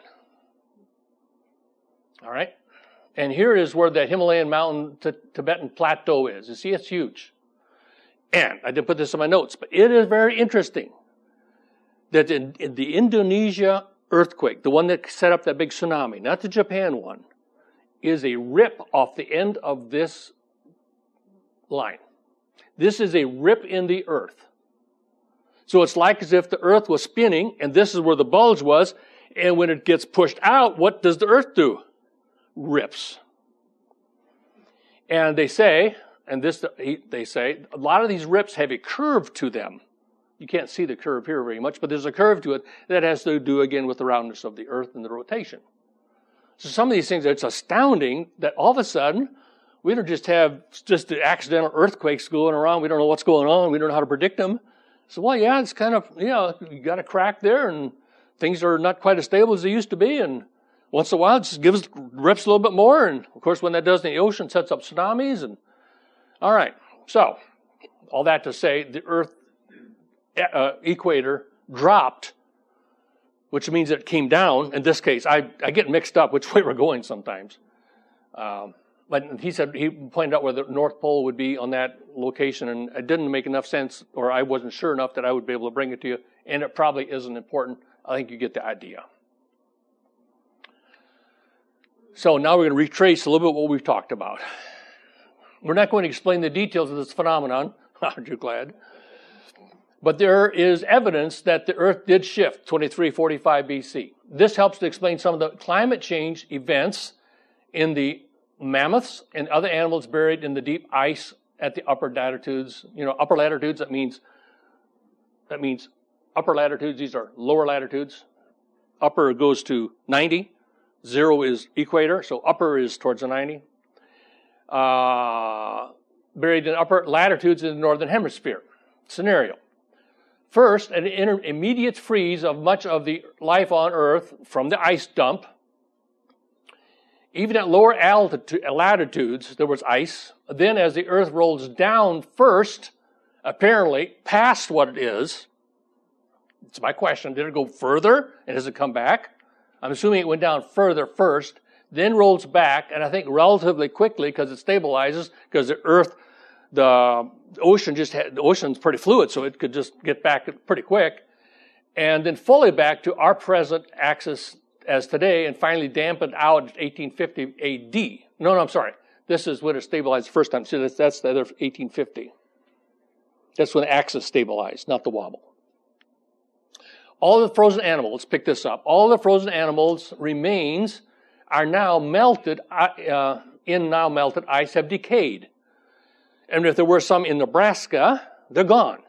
All right? And here is where the Himalayan mountain Tibetan plateau is. You see, it's huge. And I didn't put this in my notes, but it is very interesting that in the Indonesia earthquake, the one that set up that big tsunami, not the Japan one, is a rip off the end of this line. This is a rip in the earth. So it's like as if the earth was spinning, and this is where the bulge was, and when it gets pushed out, what does the earth do? Rips. And they say, a lot of these rips have a curve to them. You can't see the curve here very much, but there's a curve to it that has to do, again, with the roundness of the earth and the rotation. So some of these things, it's astounding that all of a sudden, We don't just have just the accidental earthquakes going around. We don't know what's going on. We don't know how to predict them. So, well, yeah, it's kind of, you got a crack there, and things are not quite as stable as they used to be. And once in a while, it just rips a little bit more. And, of course, when that does in the ocean, it sets up tsunamis. And all right. So, all that to say, the Earth equator dropped, which means it came down. In this case, I get mixed up which way we're going sometimes. But he pointed out where the North Pole would be on that location, and it didn't make enough sense, or I wasn't sure enough that I would be able to bring it to you, and it probably isn't important. I think you get the idea. So now we're going to retrace a little bit what we've talked about. We're not going to explain the details of this phenomenon. Aren't you glad? But there is evidence that the Earth did shift 2345 BC. This helps to explain some of the climate change events in the mammoths and other animals buried in the deep ice at the upper latitudes. Upper latitudes, that means upper latitudes. These are lower latitudes. Upper goes to 90. 0 is equator, so upper is towards the 90. Buried in upper latitudes in the northern hemisphere. Scenario. First, an immediate freeze of much of the life on Earth from the ice dump. Even at lower latitudes, there was ice. Then as the Earth rolls down first, apparently past what it is, it's my question, did it go further and does it come back? I'm assuming it went down further first, then rolls back, and I think relatively quickly because it stabilizes, because the ocean's pretty fluid, so it could just get back pretty quick, and then fully back to our present axis as today, and finally dampened out at 1850 AD. No, I'm sorry. This is when it stabilized the first time. See, that's the other 1850. That's when the axis stabilized, not the wobble. All the frozen animals, let's pick this up. All the frozen animals' remains are now melted, now melted ice have decayed. And if there were some in Nebraska, they're gone.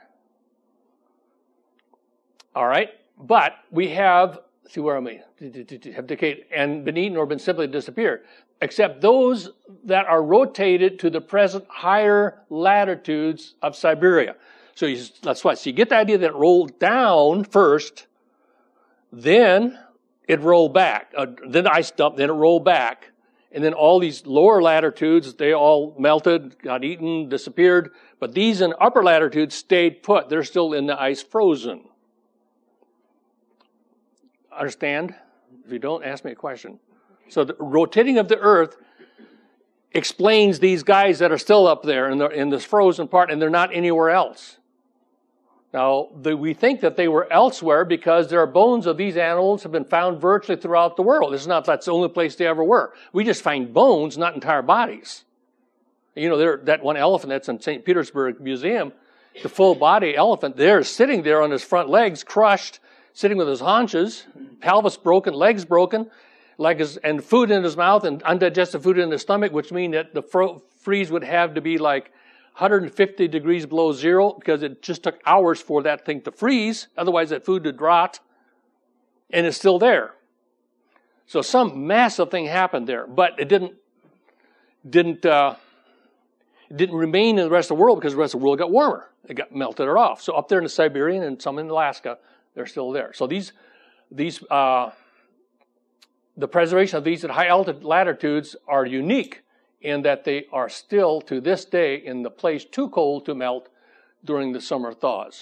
All right? But we have, see, where am I? Have decayed and been eaten or been simply disappeared. Except those that are rotated to the present higher latitudes of Siberia. So that's why. So you get the idea that it rolled down first, then it rolled back. Then the ice dumped, then it rolled back. And then all these lower latitudes, they all melted, got eaten, disappeared. But these in upper latitudes stayed put. They're still in the ice frozen. Understand? If you don't, ask me a question. So the rotating of the Earth explains these guys that are still up there in this frozen part, and they're not anywhere else. Now, we think that they were elsewhere because there are bones of these animals have been found virtually throughout the world. That's the only place they ever were. We just find bones, not entire bodies. That one elephant that's in St. Petersburg Museum, the full body elephant, they're sitting there on his front legs, crushed, sitting with his haunches, pelvis broken, legs broken, and food in his mouth and undigested food in his stomach, which means that the freeze would have to be like 150 degrees below zero because it just took hours for that thing to freeze. Otherwise, that food would rot, and it's still there. So some massive thing happened there, but it didn't remain in the rest of the world because the rest of the world got warmer. It got melted it off. So up there in the Siberian and some in Alaska, they're still there. So the preservation of these at high altitude latitudes are unique in that they are still, to this day, in the place too cold to melt during the summer thaws.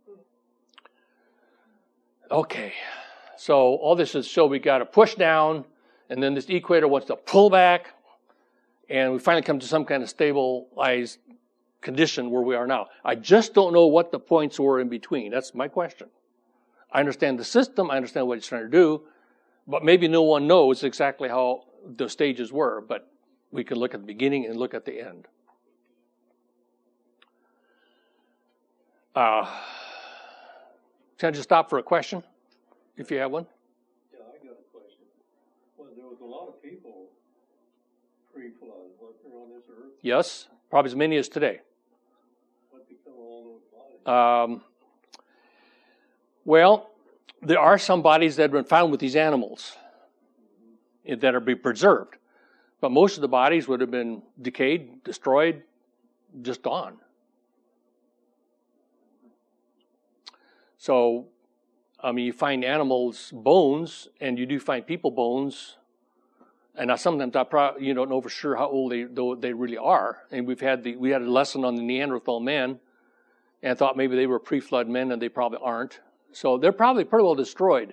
Okay, so all this is so we got to push down, and then this equator wants to pull back, and we finally come to some kind of stabilized condition where we are now. I just don't know what the points were in between. That's my question. I understand the system, I understand what it's trying to do, but maybe no one knows exactly how the stages were, but we can look at the beginning and look at the end. Can I just stop for a question, if you have one? Yeah, I got a question. Well, there was a lot of people pre-flood, wasn't there, on this earth? Yes, probably as many as today. What become of all those bodies? Well, there are some bodies that have been found with these animals that are being preserved. But most of the bodies would have been decayed, destroyed, just gone. So, you find animals' bones, and you do find people bones, and sometimes you don't know for sure how old they really are. And we had a lesson on the Neanderthal men, and thought maybe they were pre-flood men, and they probably aren't. So they're probably pretty well destroyed.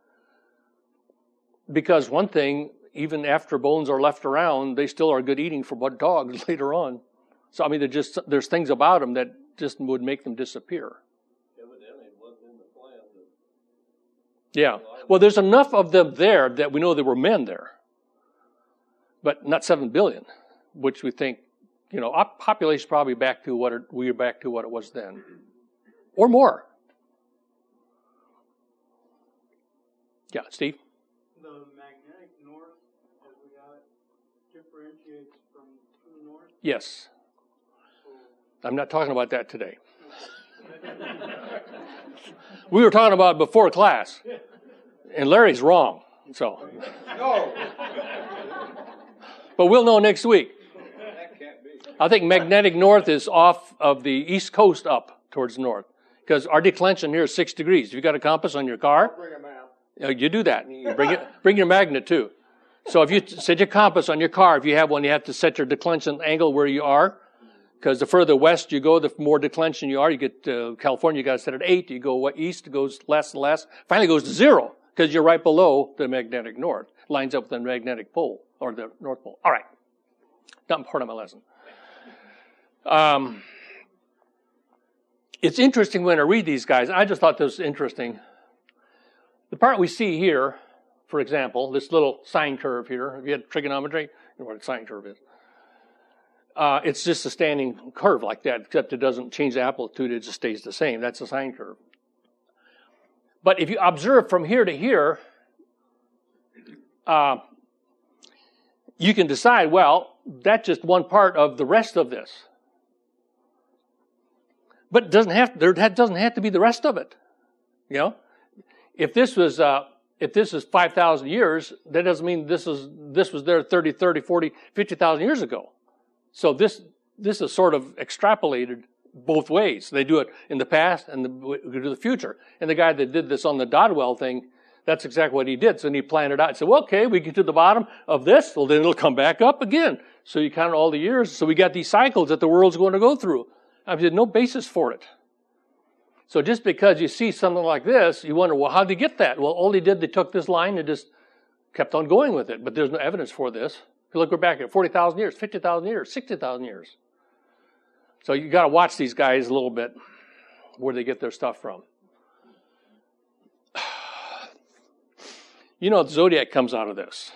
Because one thing, even after bones are left around, they still are good eating for dogs later on. So there's things about them that just would make them disappear. Evidently, it wasn't in the plan. Yeah. Well, there's enough of them there that we know there were men there. But not 7 billion, which we think, our population is probably back to what it was then. Or more. Yeah, Steve? The magnetic north, as we got it, differentiates from true north? Yes. I'm not talking about that today. We were talking about it before class. And Larry's wrong. So. No. But we'll know next week. That can't be. I think magnetic north is off of the east coast up towards the north. Because our declension here is 6 degrees. If you got a compass on your car, Bring them out. you do that. You bring your magnet too. So if you set your compass on your car, if you have one, you have to set your declension angle where you are. Because the further west you go, the more declension you are. You get to California, you got to set it at 8. You go east, it goes less and less. Finally goes to 0 because you're right below the magnetic north. Lines up with the magnetic pole or the North Pole. All right. Not part of my lesson. It's interesting when I read these guys. I just thought this was interesting. The part we see here, for example, this little sine curve here. If you had trigonometry, you know what a sine curve is. It's just a standing curve like that, except it doesn't change the amplitude, it just stays the same. That's a sine curve. But if you observe from here to here, you can decide, well, that's just one part of the rest of this. But that doesn't have to be the rest of it. If this was 5,000 years, that doesn't mean this was there 30, 40, 50,000 years ago. So this is sort of extrapolated both ways. They do it in the past and we do the future. And the guy that did this on the Dodwell thing, that's exactly what he did. So he planned it out. He said, well, okay, we get to the bottom of this, well, then it'll come back up again. So you count all the years. So we got these cycles that the world's going to go through. There's no basis for it. So just because you see something like this, you wonder, well, how did they get that? Well, all they did, they took this line and just kept on going with it. But there's no evidence for this. If you look, we're back at 40,000 years, 50,000 years, 60,000 years. So you got to watch these guys a little bit, where they get their stuff from. The zodiac comes out of this.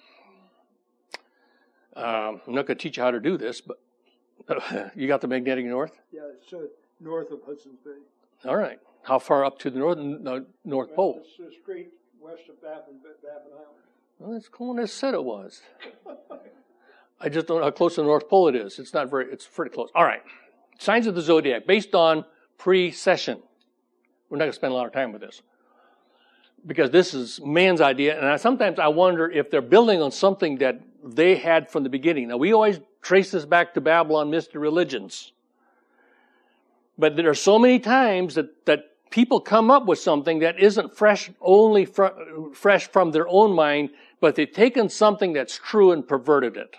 I'm not going to teach you how to do this, but you got the magnetic north? Yeah, it's north of Hudson's Bay. All right. How far up to the North Pole? It's straight west of Baffin Island. Well, that's cool as I said it was. I just don't know how close to the North Pole it is. It's pretty close. All right. Signs of the zodiac based on precession. We're not going to spend a lot of time with this, because this is man's idea, and sometimes I wonder if they're building on something that they had from the beginning. Now, we always trace this back to Babylon mystery religions. But there are so many times that people come up with something that isn't fresh from their own mind, but they've taken something that's true and perverted it.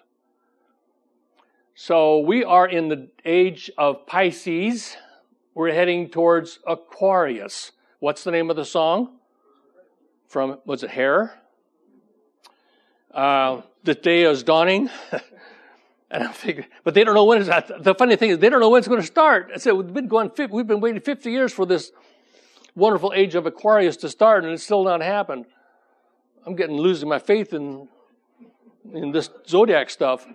So we are in the age of Pisces. We're heading towards Aquarius. What's the name of the song? Was it Hair? The day is dawning. And I figured, but they don't know when it's. The funny thing is, they don't know when it's going to start. I said, we've been waiting 50 years for this wonderful age of Aquarius to start, and it's still not happened. I'm losing my faith in this zodiac stuff.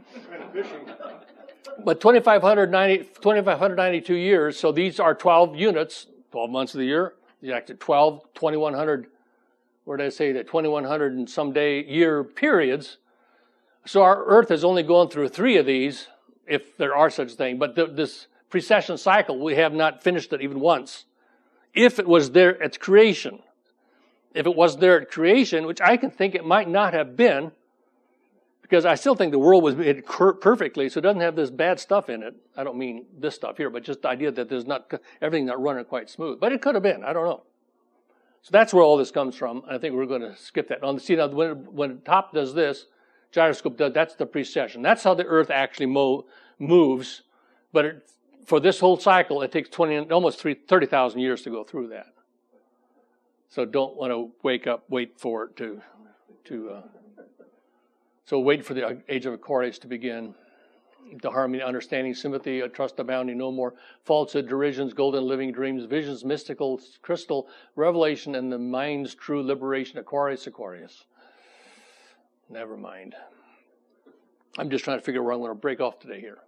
But 2,592 years, so these are 12 units, 12 months of the year. You actually 2,100, where did I say that? 2,100 and some day year periods. So our Earth has only gone through 3 of these, if there are such things. But this precession cycle, we have not finished it even once. If it was there at creation. If it was there at creation, which I can think it might not have been, Because I still think the world was made perfectly, so it doesn't have this bad stuff in it. I don't mean this stuff here, but just the idea that there's not everything not running quite smooth. But it could have been. I don't know. So that's where all this comes from. I think we're going to skip that. See, now when top does this, gyroscope does, that's the precession. That's how the Earth actually moves. But for this whole cycle, it takes almost 30,000 years to go through that. So don't want to wait for it to so wait for the age of Aquarius to begin. The harmony, understanding, sympathy, trust abounding, no more falsehood, derisions, golden living dreams, visions, mystical, crystal, revelation, and the mind's true liberation. Aquarius. Never mind. I'm just trying to figure out where I'm going to break off today here.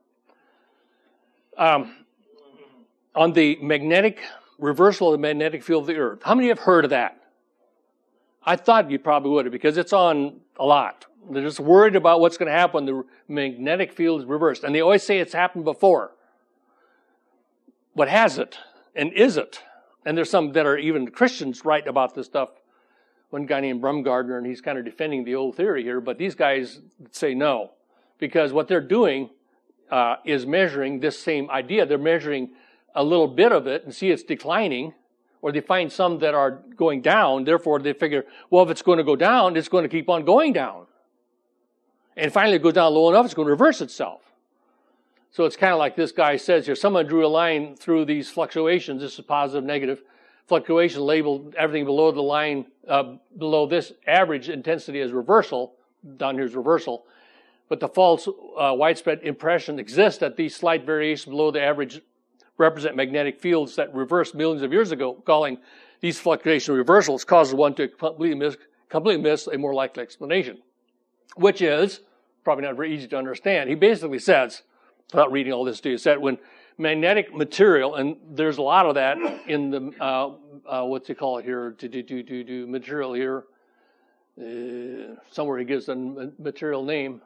On the reversal of the magnetic field of the Earth. How many have heard of that? I thought you probably would have, because it's on a lot. They're just worried about what's going to happen when the magnetic field is reversed. And they always say it's happened before. But has it? And is it? And there's some that are even Christians write about this stuff. One guy named Brumgardner, and he's kind of defending the old theory here, but these guys say no. Because what they're doing is measuring this same idea. They're measuring a little bit of it and see it's declining, or they find some that are going down. Therefore, they figure, well, if it's going to go down, it's going to keep on going down. And finally, it goes down low enough, it's going to reverse itself. So it's kind of like this guy says here. Someone drew a line through these fluctuations. This is positive, negative. Fluctuation labeled everything below the line, below this average intensity as reversal. Down here is reversal. But the false widespread impression exists that these slight variations below the average represent magnetic fields that reversed millions of years ago, calling these fluctuation reversals causes one to completely miss a more likely explanation, which is probably not very easy to understand. He basically says, without reading all this to you, said when magnetic material, and there's a lot of that in the, what's he call it here, material here, somewhere he gives a material name.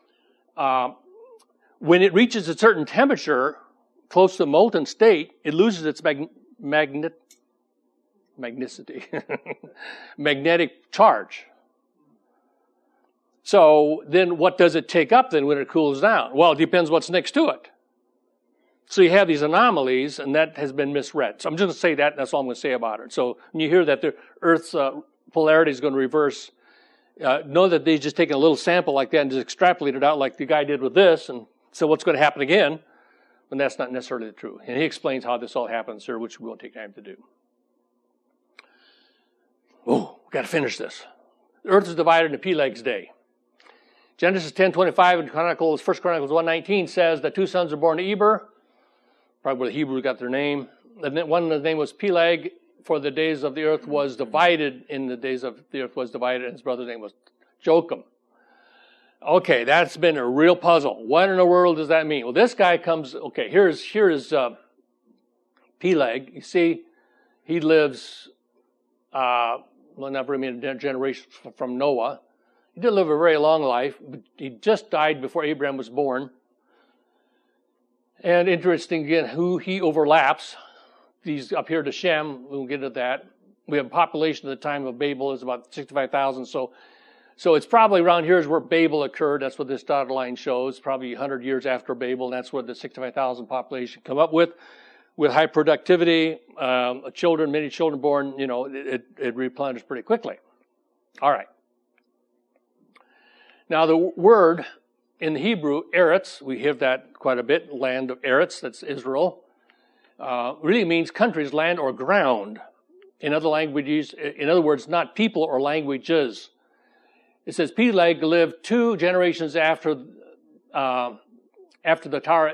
When it reaches a certain temperature, close to the molten state, it loses its magnetic charge. So then what does it take up then when it cools down? Well, it depends what's next to it. So you have these anomalies, and that has been misread. So I'm just going to say that, and that's all I'm going to say about it. So when you hear that the Earth's polarity is going to reverse, know that they've just taken a little sample like that and just extrapolated it out like the guy did with this, and so what's going to happen again? And that's not necessarily the truth. And he explains how this all happens here, which we won't take time to do. Oh, we've got to finish this. The Earth is divided into Peleg's day. Genesis 10:25 and 1 Chronicles 1:19 says that two sons were born to Eber, probably where the Hebrews got their name. And then one of the name was Peleg, for the days of the earth was divided, and his brother's name was Jocham. Okay, that's been a real puzzle. What in the world does that mean? Well, this guy comes, okay, here is Peleg. You see, he lives, not very many generations from Noah. He did live a very long life, but he just died before Abraham was born. And interesting, again, who he overlaps. He's up here to Shem. We'll get into that. We have a population at the time of Babel is about 65,000. So it's probably around here is where Babel occurred. That's what this dotted line shows. Probably 100 years after Babel. And that's where the 65,000 population come up with high productivity, many children born. You know, it replenished pretty quickly. All right. Now the word in the Hebrew, Eretz, we hear that quite a bit. Land of Eretz, that's Israel. Really means countries, land, or ground. In other words, not people or languages. It says Peleg lived 2 generations after the Tower.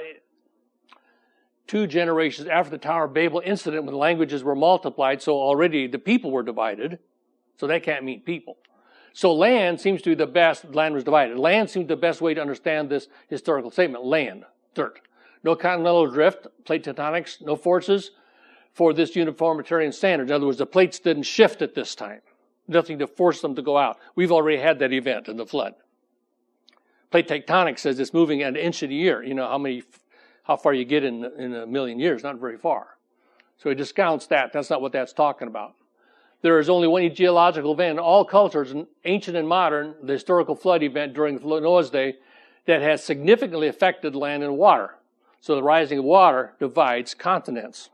2 generations after the Tower of Babel incident, when languages were multiplied, so already the people were divided. So that can't mean people. So land seems to be the best. Land was divided. Land seems the best way to understand this historical statement. Land, dirt. No continental drift, plate tectonics, no forces for this uniformitarian standard. In other words, the plates didn't shift at this time. Nothing to force them to go out. We've already had that event in the flood. Plate tectonics says it's moving at an inch a year. You know how far you get in a million years, not very far. So he discounts that. That's not what that's talking about. There is only one geological event in all cultures, ancient and modern, the historical flood event during Noah's day, that has significantly affected land and water. So the rising of water divides continents.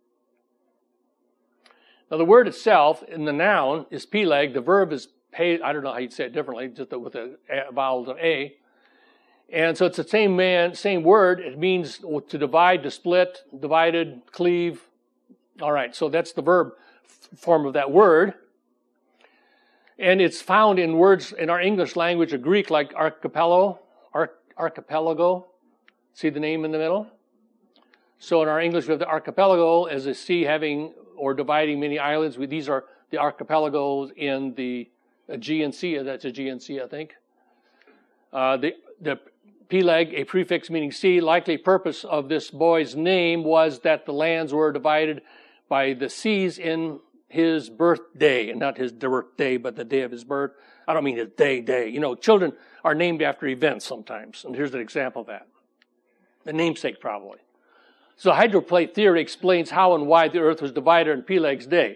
Now the word itself, in the noun, is peleg. The verb is pay. I don't know how you'd say it differently, just with a vowel of A. And so it's the same word. It means to divide, to split, divided, cleave. All right, so that's the verb form of that word. And it's found in words in our English language or Greek like archipelago. See the name in the middle? So in our English, we have the archipelago as a sea having or dividing many islands. These are the archipelagos in the Aegean Sea. That's Aegean Sea, I think. The peleg, a prefix meaning sea, likely purpose of this boy's name was that the lands were divided by the seas in his birthday, and not his birthday, but the day of his birth. I don't mean his day. You know, children are named after events sometimes, and here's an example of that. The namesake, probably. So hydroplate theory explains how and why the earth was divided on Peleg's day.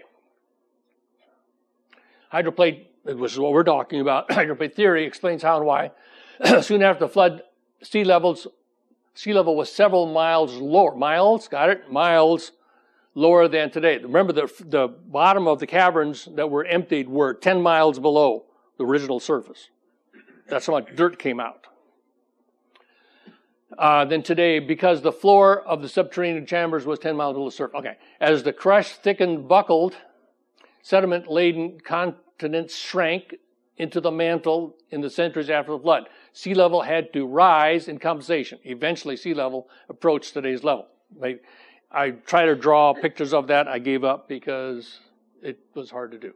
Hydroplate, which is what we're talking about, hydroplate theory explains how and why. Soon after the flood, sea level was several miles lower. Miles lower than today. Remember, the bottom of the caverns that were emptied were 10 miles below the original surface. That's how much dirt came out. Then today, because the floor of the subterranean chambers was 10 miles below the surface. Okay. As the crushed, thickened, buckled, sediment-laden continents shrank into the mantle in the centuries after the flood, sea level had to rise in compensation. Eventually, sea level approached today's level. I tried to draw pictures of that. I gave up because it was hard to do.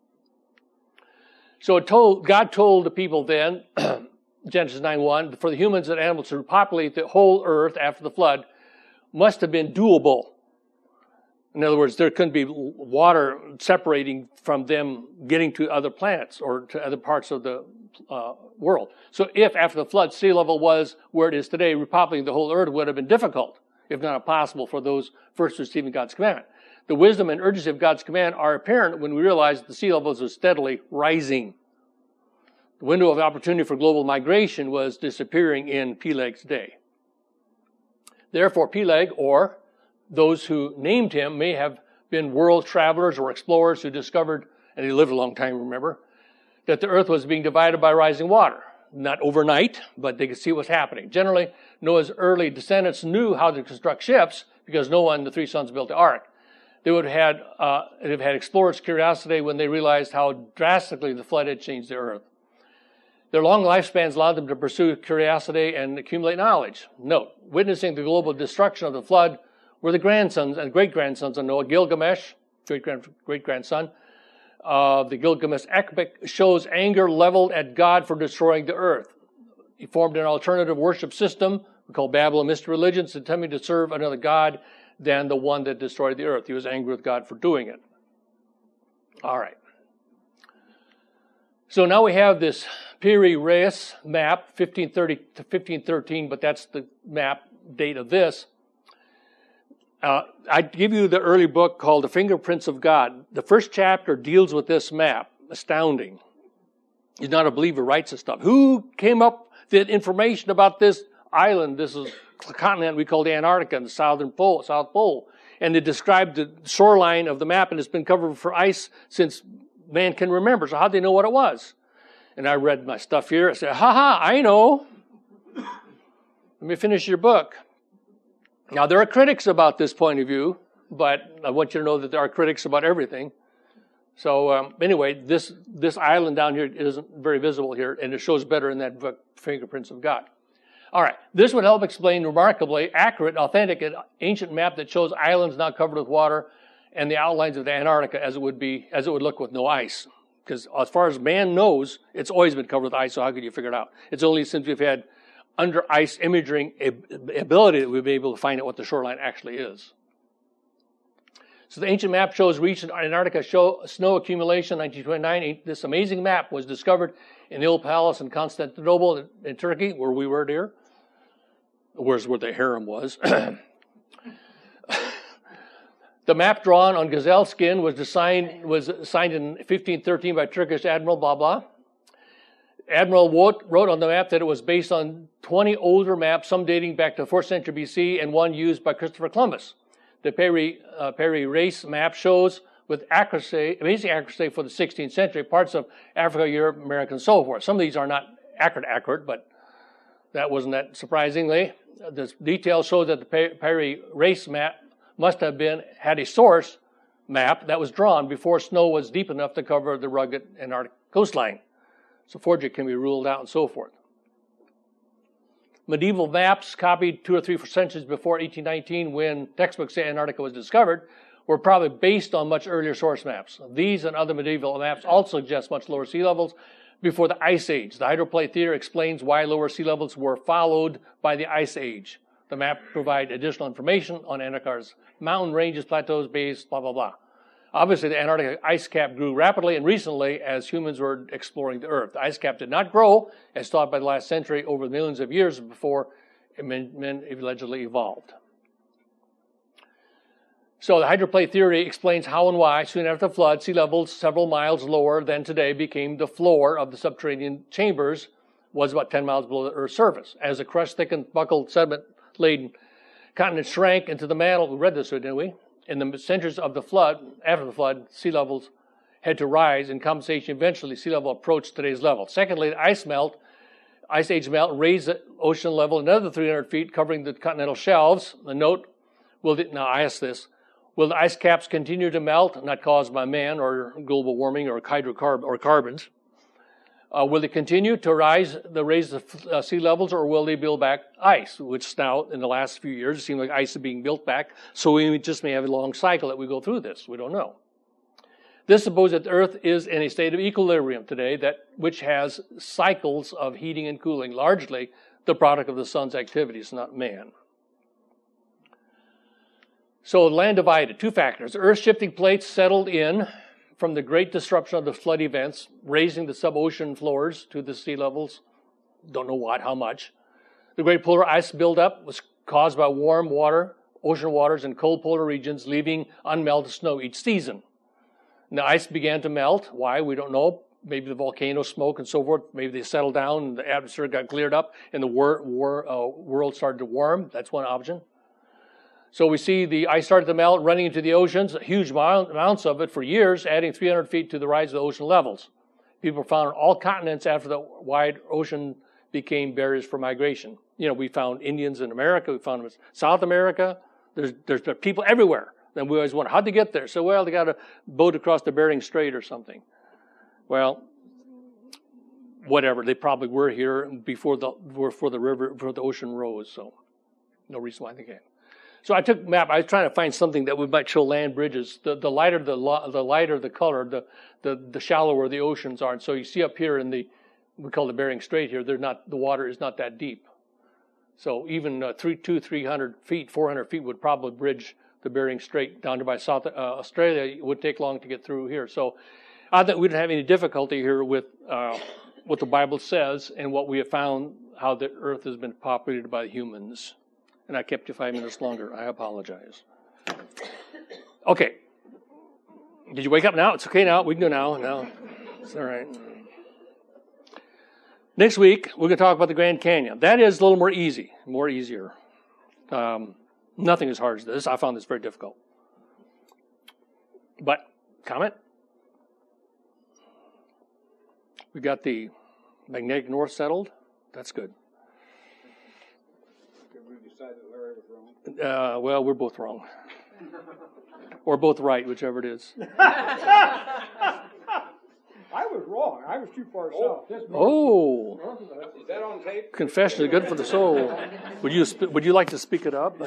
So God told the people then, Genesis 9:1, for the humans and animals to populate the whole earth after the flood must have been doable. In other words, there couldn't be water separating from them getting to other planets or to other parts of the world. So if after the flood sea level was where it is today, repopulating the whole earth would have been difficult, if not impossible, for those first receiving God's commandment. The wisdom and urgency of God's command are apparent when we realize that the sea levels are steadily rising. The window of opportunity for global migration was disappearing in Peleg's day. Therefore, Peleg, or those who named him, may have been world travelers or explorers who discovered, and he lived a long time, remember, that the earth was being divided by rising water. Not overnight, but they could see what's happening. Generally, Noah's early descendants knew how to construct ships because Noah and the three sons built the ark. They would have had explorers' curiosity when they realized how drastically the flood had changed the earth. Their long lifespans allowed them to pursue curiosity and accumulate knowledge. Note, witnessing the global destruction of the flood were the grandsons and great-grandsons of Noah. Gilgamesh, great-grandson, the Gilgamesh epic shows anger leveled at God for destroying the earth. He formed an alternative worship system we call Babylon mystery religions, attempting to serve another god than the one that destroyed the earth. He was angry with God for doing it. All right. So now we have this Piri Reis map, 1530 to 1513, but that's the map date of this. I give you the early book called The Fingerprints of God. The first chapter deals with this map. Astounding. He's not a believer, writes this stuff. Who came up with information about this island? This is a continent we call the Antarctica, the South Pole. And they described the shoreline of the map, and it's been covered for ice since man can remember. So how'd they know what it was? And I read my stuff here. I said, I know. Let me finish your book. Now, there are critics about this point of view, but I want you to know that there are critics about everything. So anyway, this island down here isn't very visible here, and it shows better in that book, Fingerprints of God. All right, this would help explain remarkably accurate, authentic, and ancient map that shows islands not covered with water and the outlines of the Antarctica as it would look with no ice. Because as far as man knows, it's always been covered with ice, so how could you figure it out? It's only since we've had under ice imaging ability that we'll be able to find out what the shoreline actually is. So the ancient map shows recent Antarctica snow accumulation, 1929. This amazing map was discovered in the old palace in Constantinople in Turkey, where we were there. Where's where the harem was. The map drawn on gazelle skin was signed in 1513 by Turkish Admiral blah blah. Admiral wrote on the map that it was based on 20 older maps, some dating back to the 4th century BC, and one used by Christopher Columbus. The Peri Race map shows with accuracy, amazing accuracy for the 16th century, parts of Africa, Europe, America, and so forth. Some of these are not accurate, but that wasn't that surprisingly. The details show that the Peri Race map must have had a source map that was drawn before snow was deep enough to cover the rugged Antarctic coastline. So forgery can be ruled out and so forth. Medieval maps copied 2 or 3 centuries before 1819, when textbooks say Antarctica was discovered, were probably based on much earlier source maps. These and other medieval maps also suggest much lower sea levels before the Ice Age. The hydroplate theory explains why lower sea levels were followed by the Ice Age. The map provide additional information on Antarctica's mountain ranges, plateaus, bays, blah, blah, blah. Obviously, the Antarctic ice cap grew rapidly and recently as humans were exploring the Earth. The ice cap did not grow, as thought by the last century, over millions of years before men allegedly evolved. So the hydroplate theory explains how and why, soon after the flood, sea levels several miles lower than today became the floor of the subterranean chambers was about 10 miles below the Earth's surface. As the crust thickened, buckled, sediment-laden continent shrank into the mantle. We read this, didn't we? In the centuries of the flood, after the flood, sea levels had to rise. In compensation, eventually, sea level approached today's level. Secondly, the ice age melt, raised the ocean level another 300 feet, covering the continental shelves. The note, now I ask this, will the ice caps continue to melt, not caused by man or global warming or carbons? Will they continue to raise the sea levels, or will they build back ice, which now, in the last few years, it seems like ice is being built back, so we just may have a long cycle that we go through this. We don't know. This supposes that the Earth is in a state of equilibrium today, which has cycles of heating and cooling, largely the product of the sun's activities, not man. So the land divided, 2 factors. The Earth's shifting plates settled in from the great disruption of the flood events, raising the sub-ocean floors to the sea levels. Don't know how much. The great polar ice buildup was caused by warm water, ocean waters in cold polar regions, leaving unmelted snow each season. And the ice began to melt. Why? We don't know. Maybe the volcano smoke and so forth. Maybe they settled down and the atmosphere got cleared up and the world started to warm. That's one option. So we see the ice started to melt, running into the oceans, huge amounts of it for years, adding 300 feet to the rise of the ocean levels. People found on all continents after the wide ocean became barriers for migration. We found Indians in America, we found them in South America. There's people everywhere. Then we always wonder, how'd they get there? So, they got a boat across the Bering Strait or something. Well, whatever. They probably were here before the ocean rose, so no reason why they came. So I took a map. I was trying to find something that might show land bridges. The lighter the color, the shallower the oceans are. And so you see up here we call the Bering Strait here, the water is not that deep. So even 300 feet, 400 feet would probably bridge the Bering Strait down to by South Australia. It would take long to get through here. So I thought we didn't have any difficulty here with what the Bible says and what we have found, how the earth has been populated by humans. And I kept you 5 minutes longer. I apologize. Okay. Did you wake up now? It's okay now. We can go now. No. It's all right. Next week, we're going to talk about the Grand Canyon. That is a little more easier. Nothing as hard as this. I found this very difficult. But, comment? We got the magnetic north settled. That's good. Well, we're both wrong. Or both right, whichever it is. I was wrong. I was too far south. Oh. Is that on tape? Confession is good for the soul. Would you like to speak it up? Your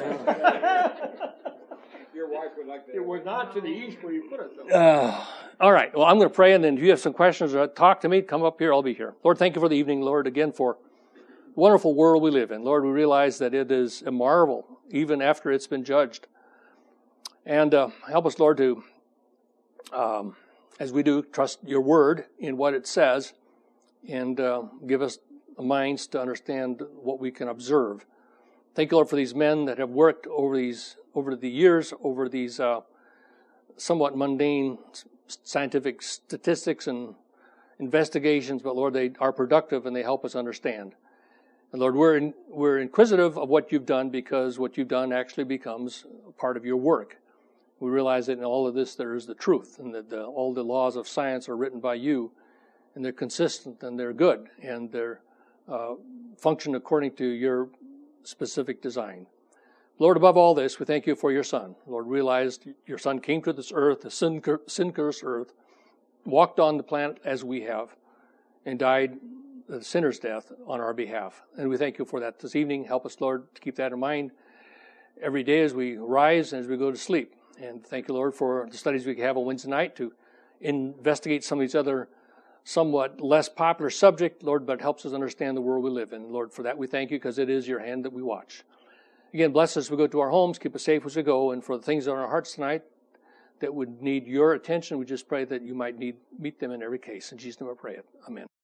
wife would like that. It was not to the east where you put it, though. All right. Well, I'm going to pray, and then if you have some questions or talk to me, come up here. I'll be here. Lord, thank you for the evening, Lord, again for the wonderful world we live in. Lord, we realize that it is a marvel, even after it's been judged. And help us, Lord, to, as we do, trust your word in what it says, and give us minds to understand what we can observe. Thank you, Lord, for these men that have worked over the years, over these somewhat mundane scientific statistics and investigations, but Lord, they are productive and they help us understand. And Lord, we're inquisitive of what you've done because what you've done actually becomes part of your work. We realize that in all of this there is the truth, and that all the laws of science are written by you, and they're consistent and they're good, and they're function according to your specific design. Lord, above all this, we thank you for your Son. Lord, realized your Son came to this earth, the sin-cursed earth, walked on the planet as we have, and died the sinner's death on our behalf. And we thank you for that this evening. Help us, Lord, to keep that in mind every day as we rise and as we go to sleep. And thank you, Lord, for the studies we can have on Wednesday night to investigate some of these other somewhat less popular subjects, Lord, but helps us understand the world we live in. Lord, for that we thank you because it is your hand that we watch. Again, bless us as we go to our homes, keep us safe as we go, and for the things on our hearts tonight that would need your attention, we just pray that you might meet them in every case. In Jesus' name I pray it. Amen.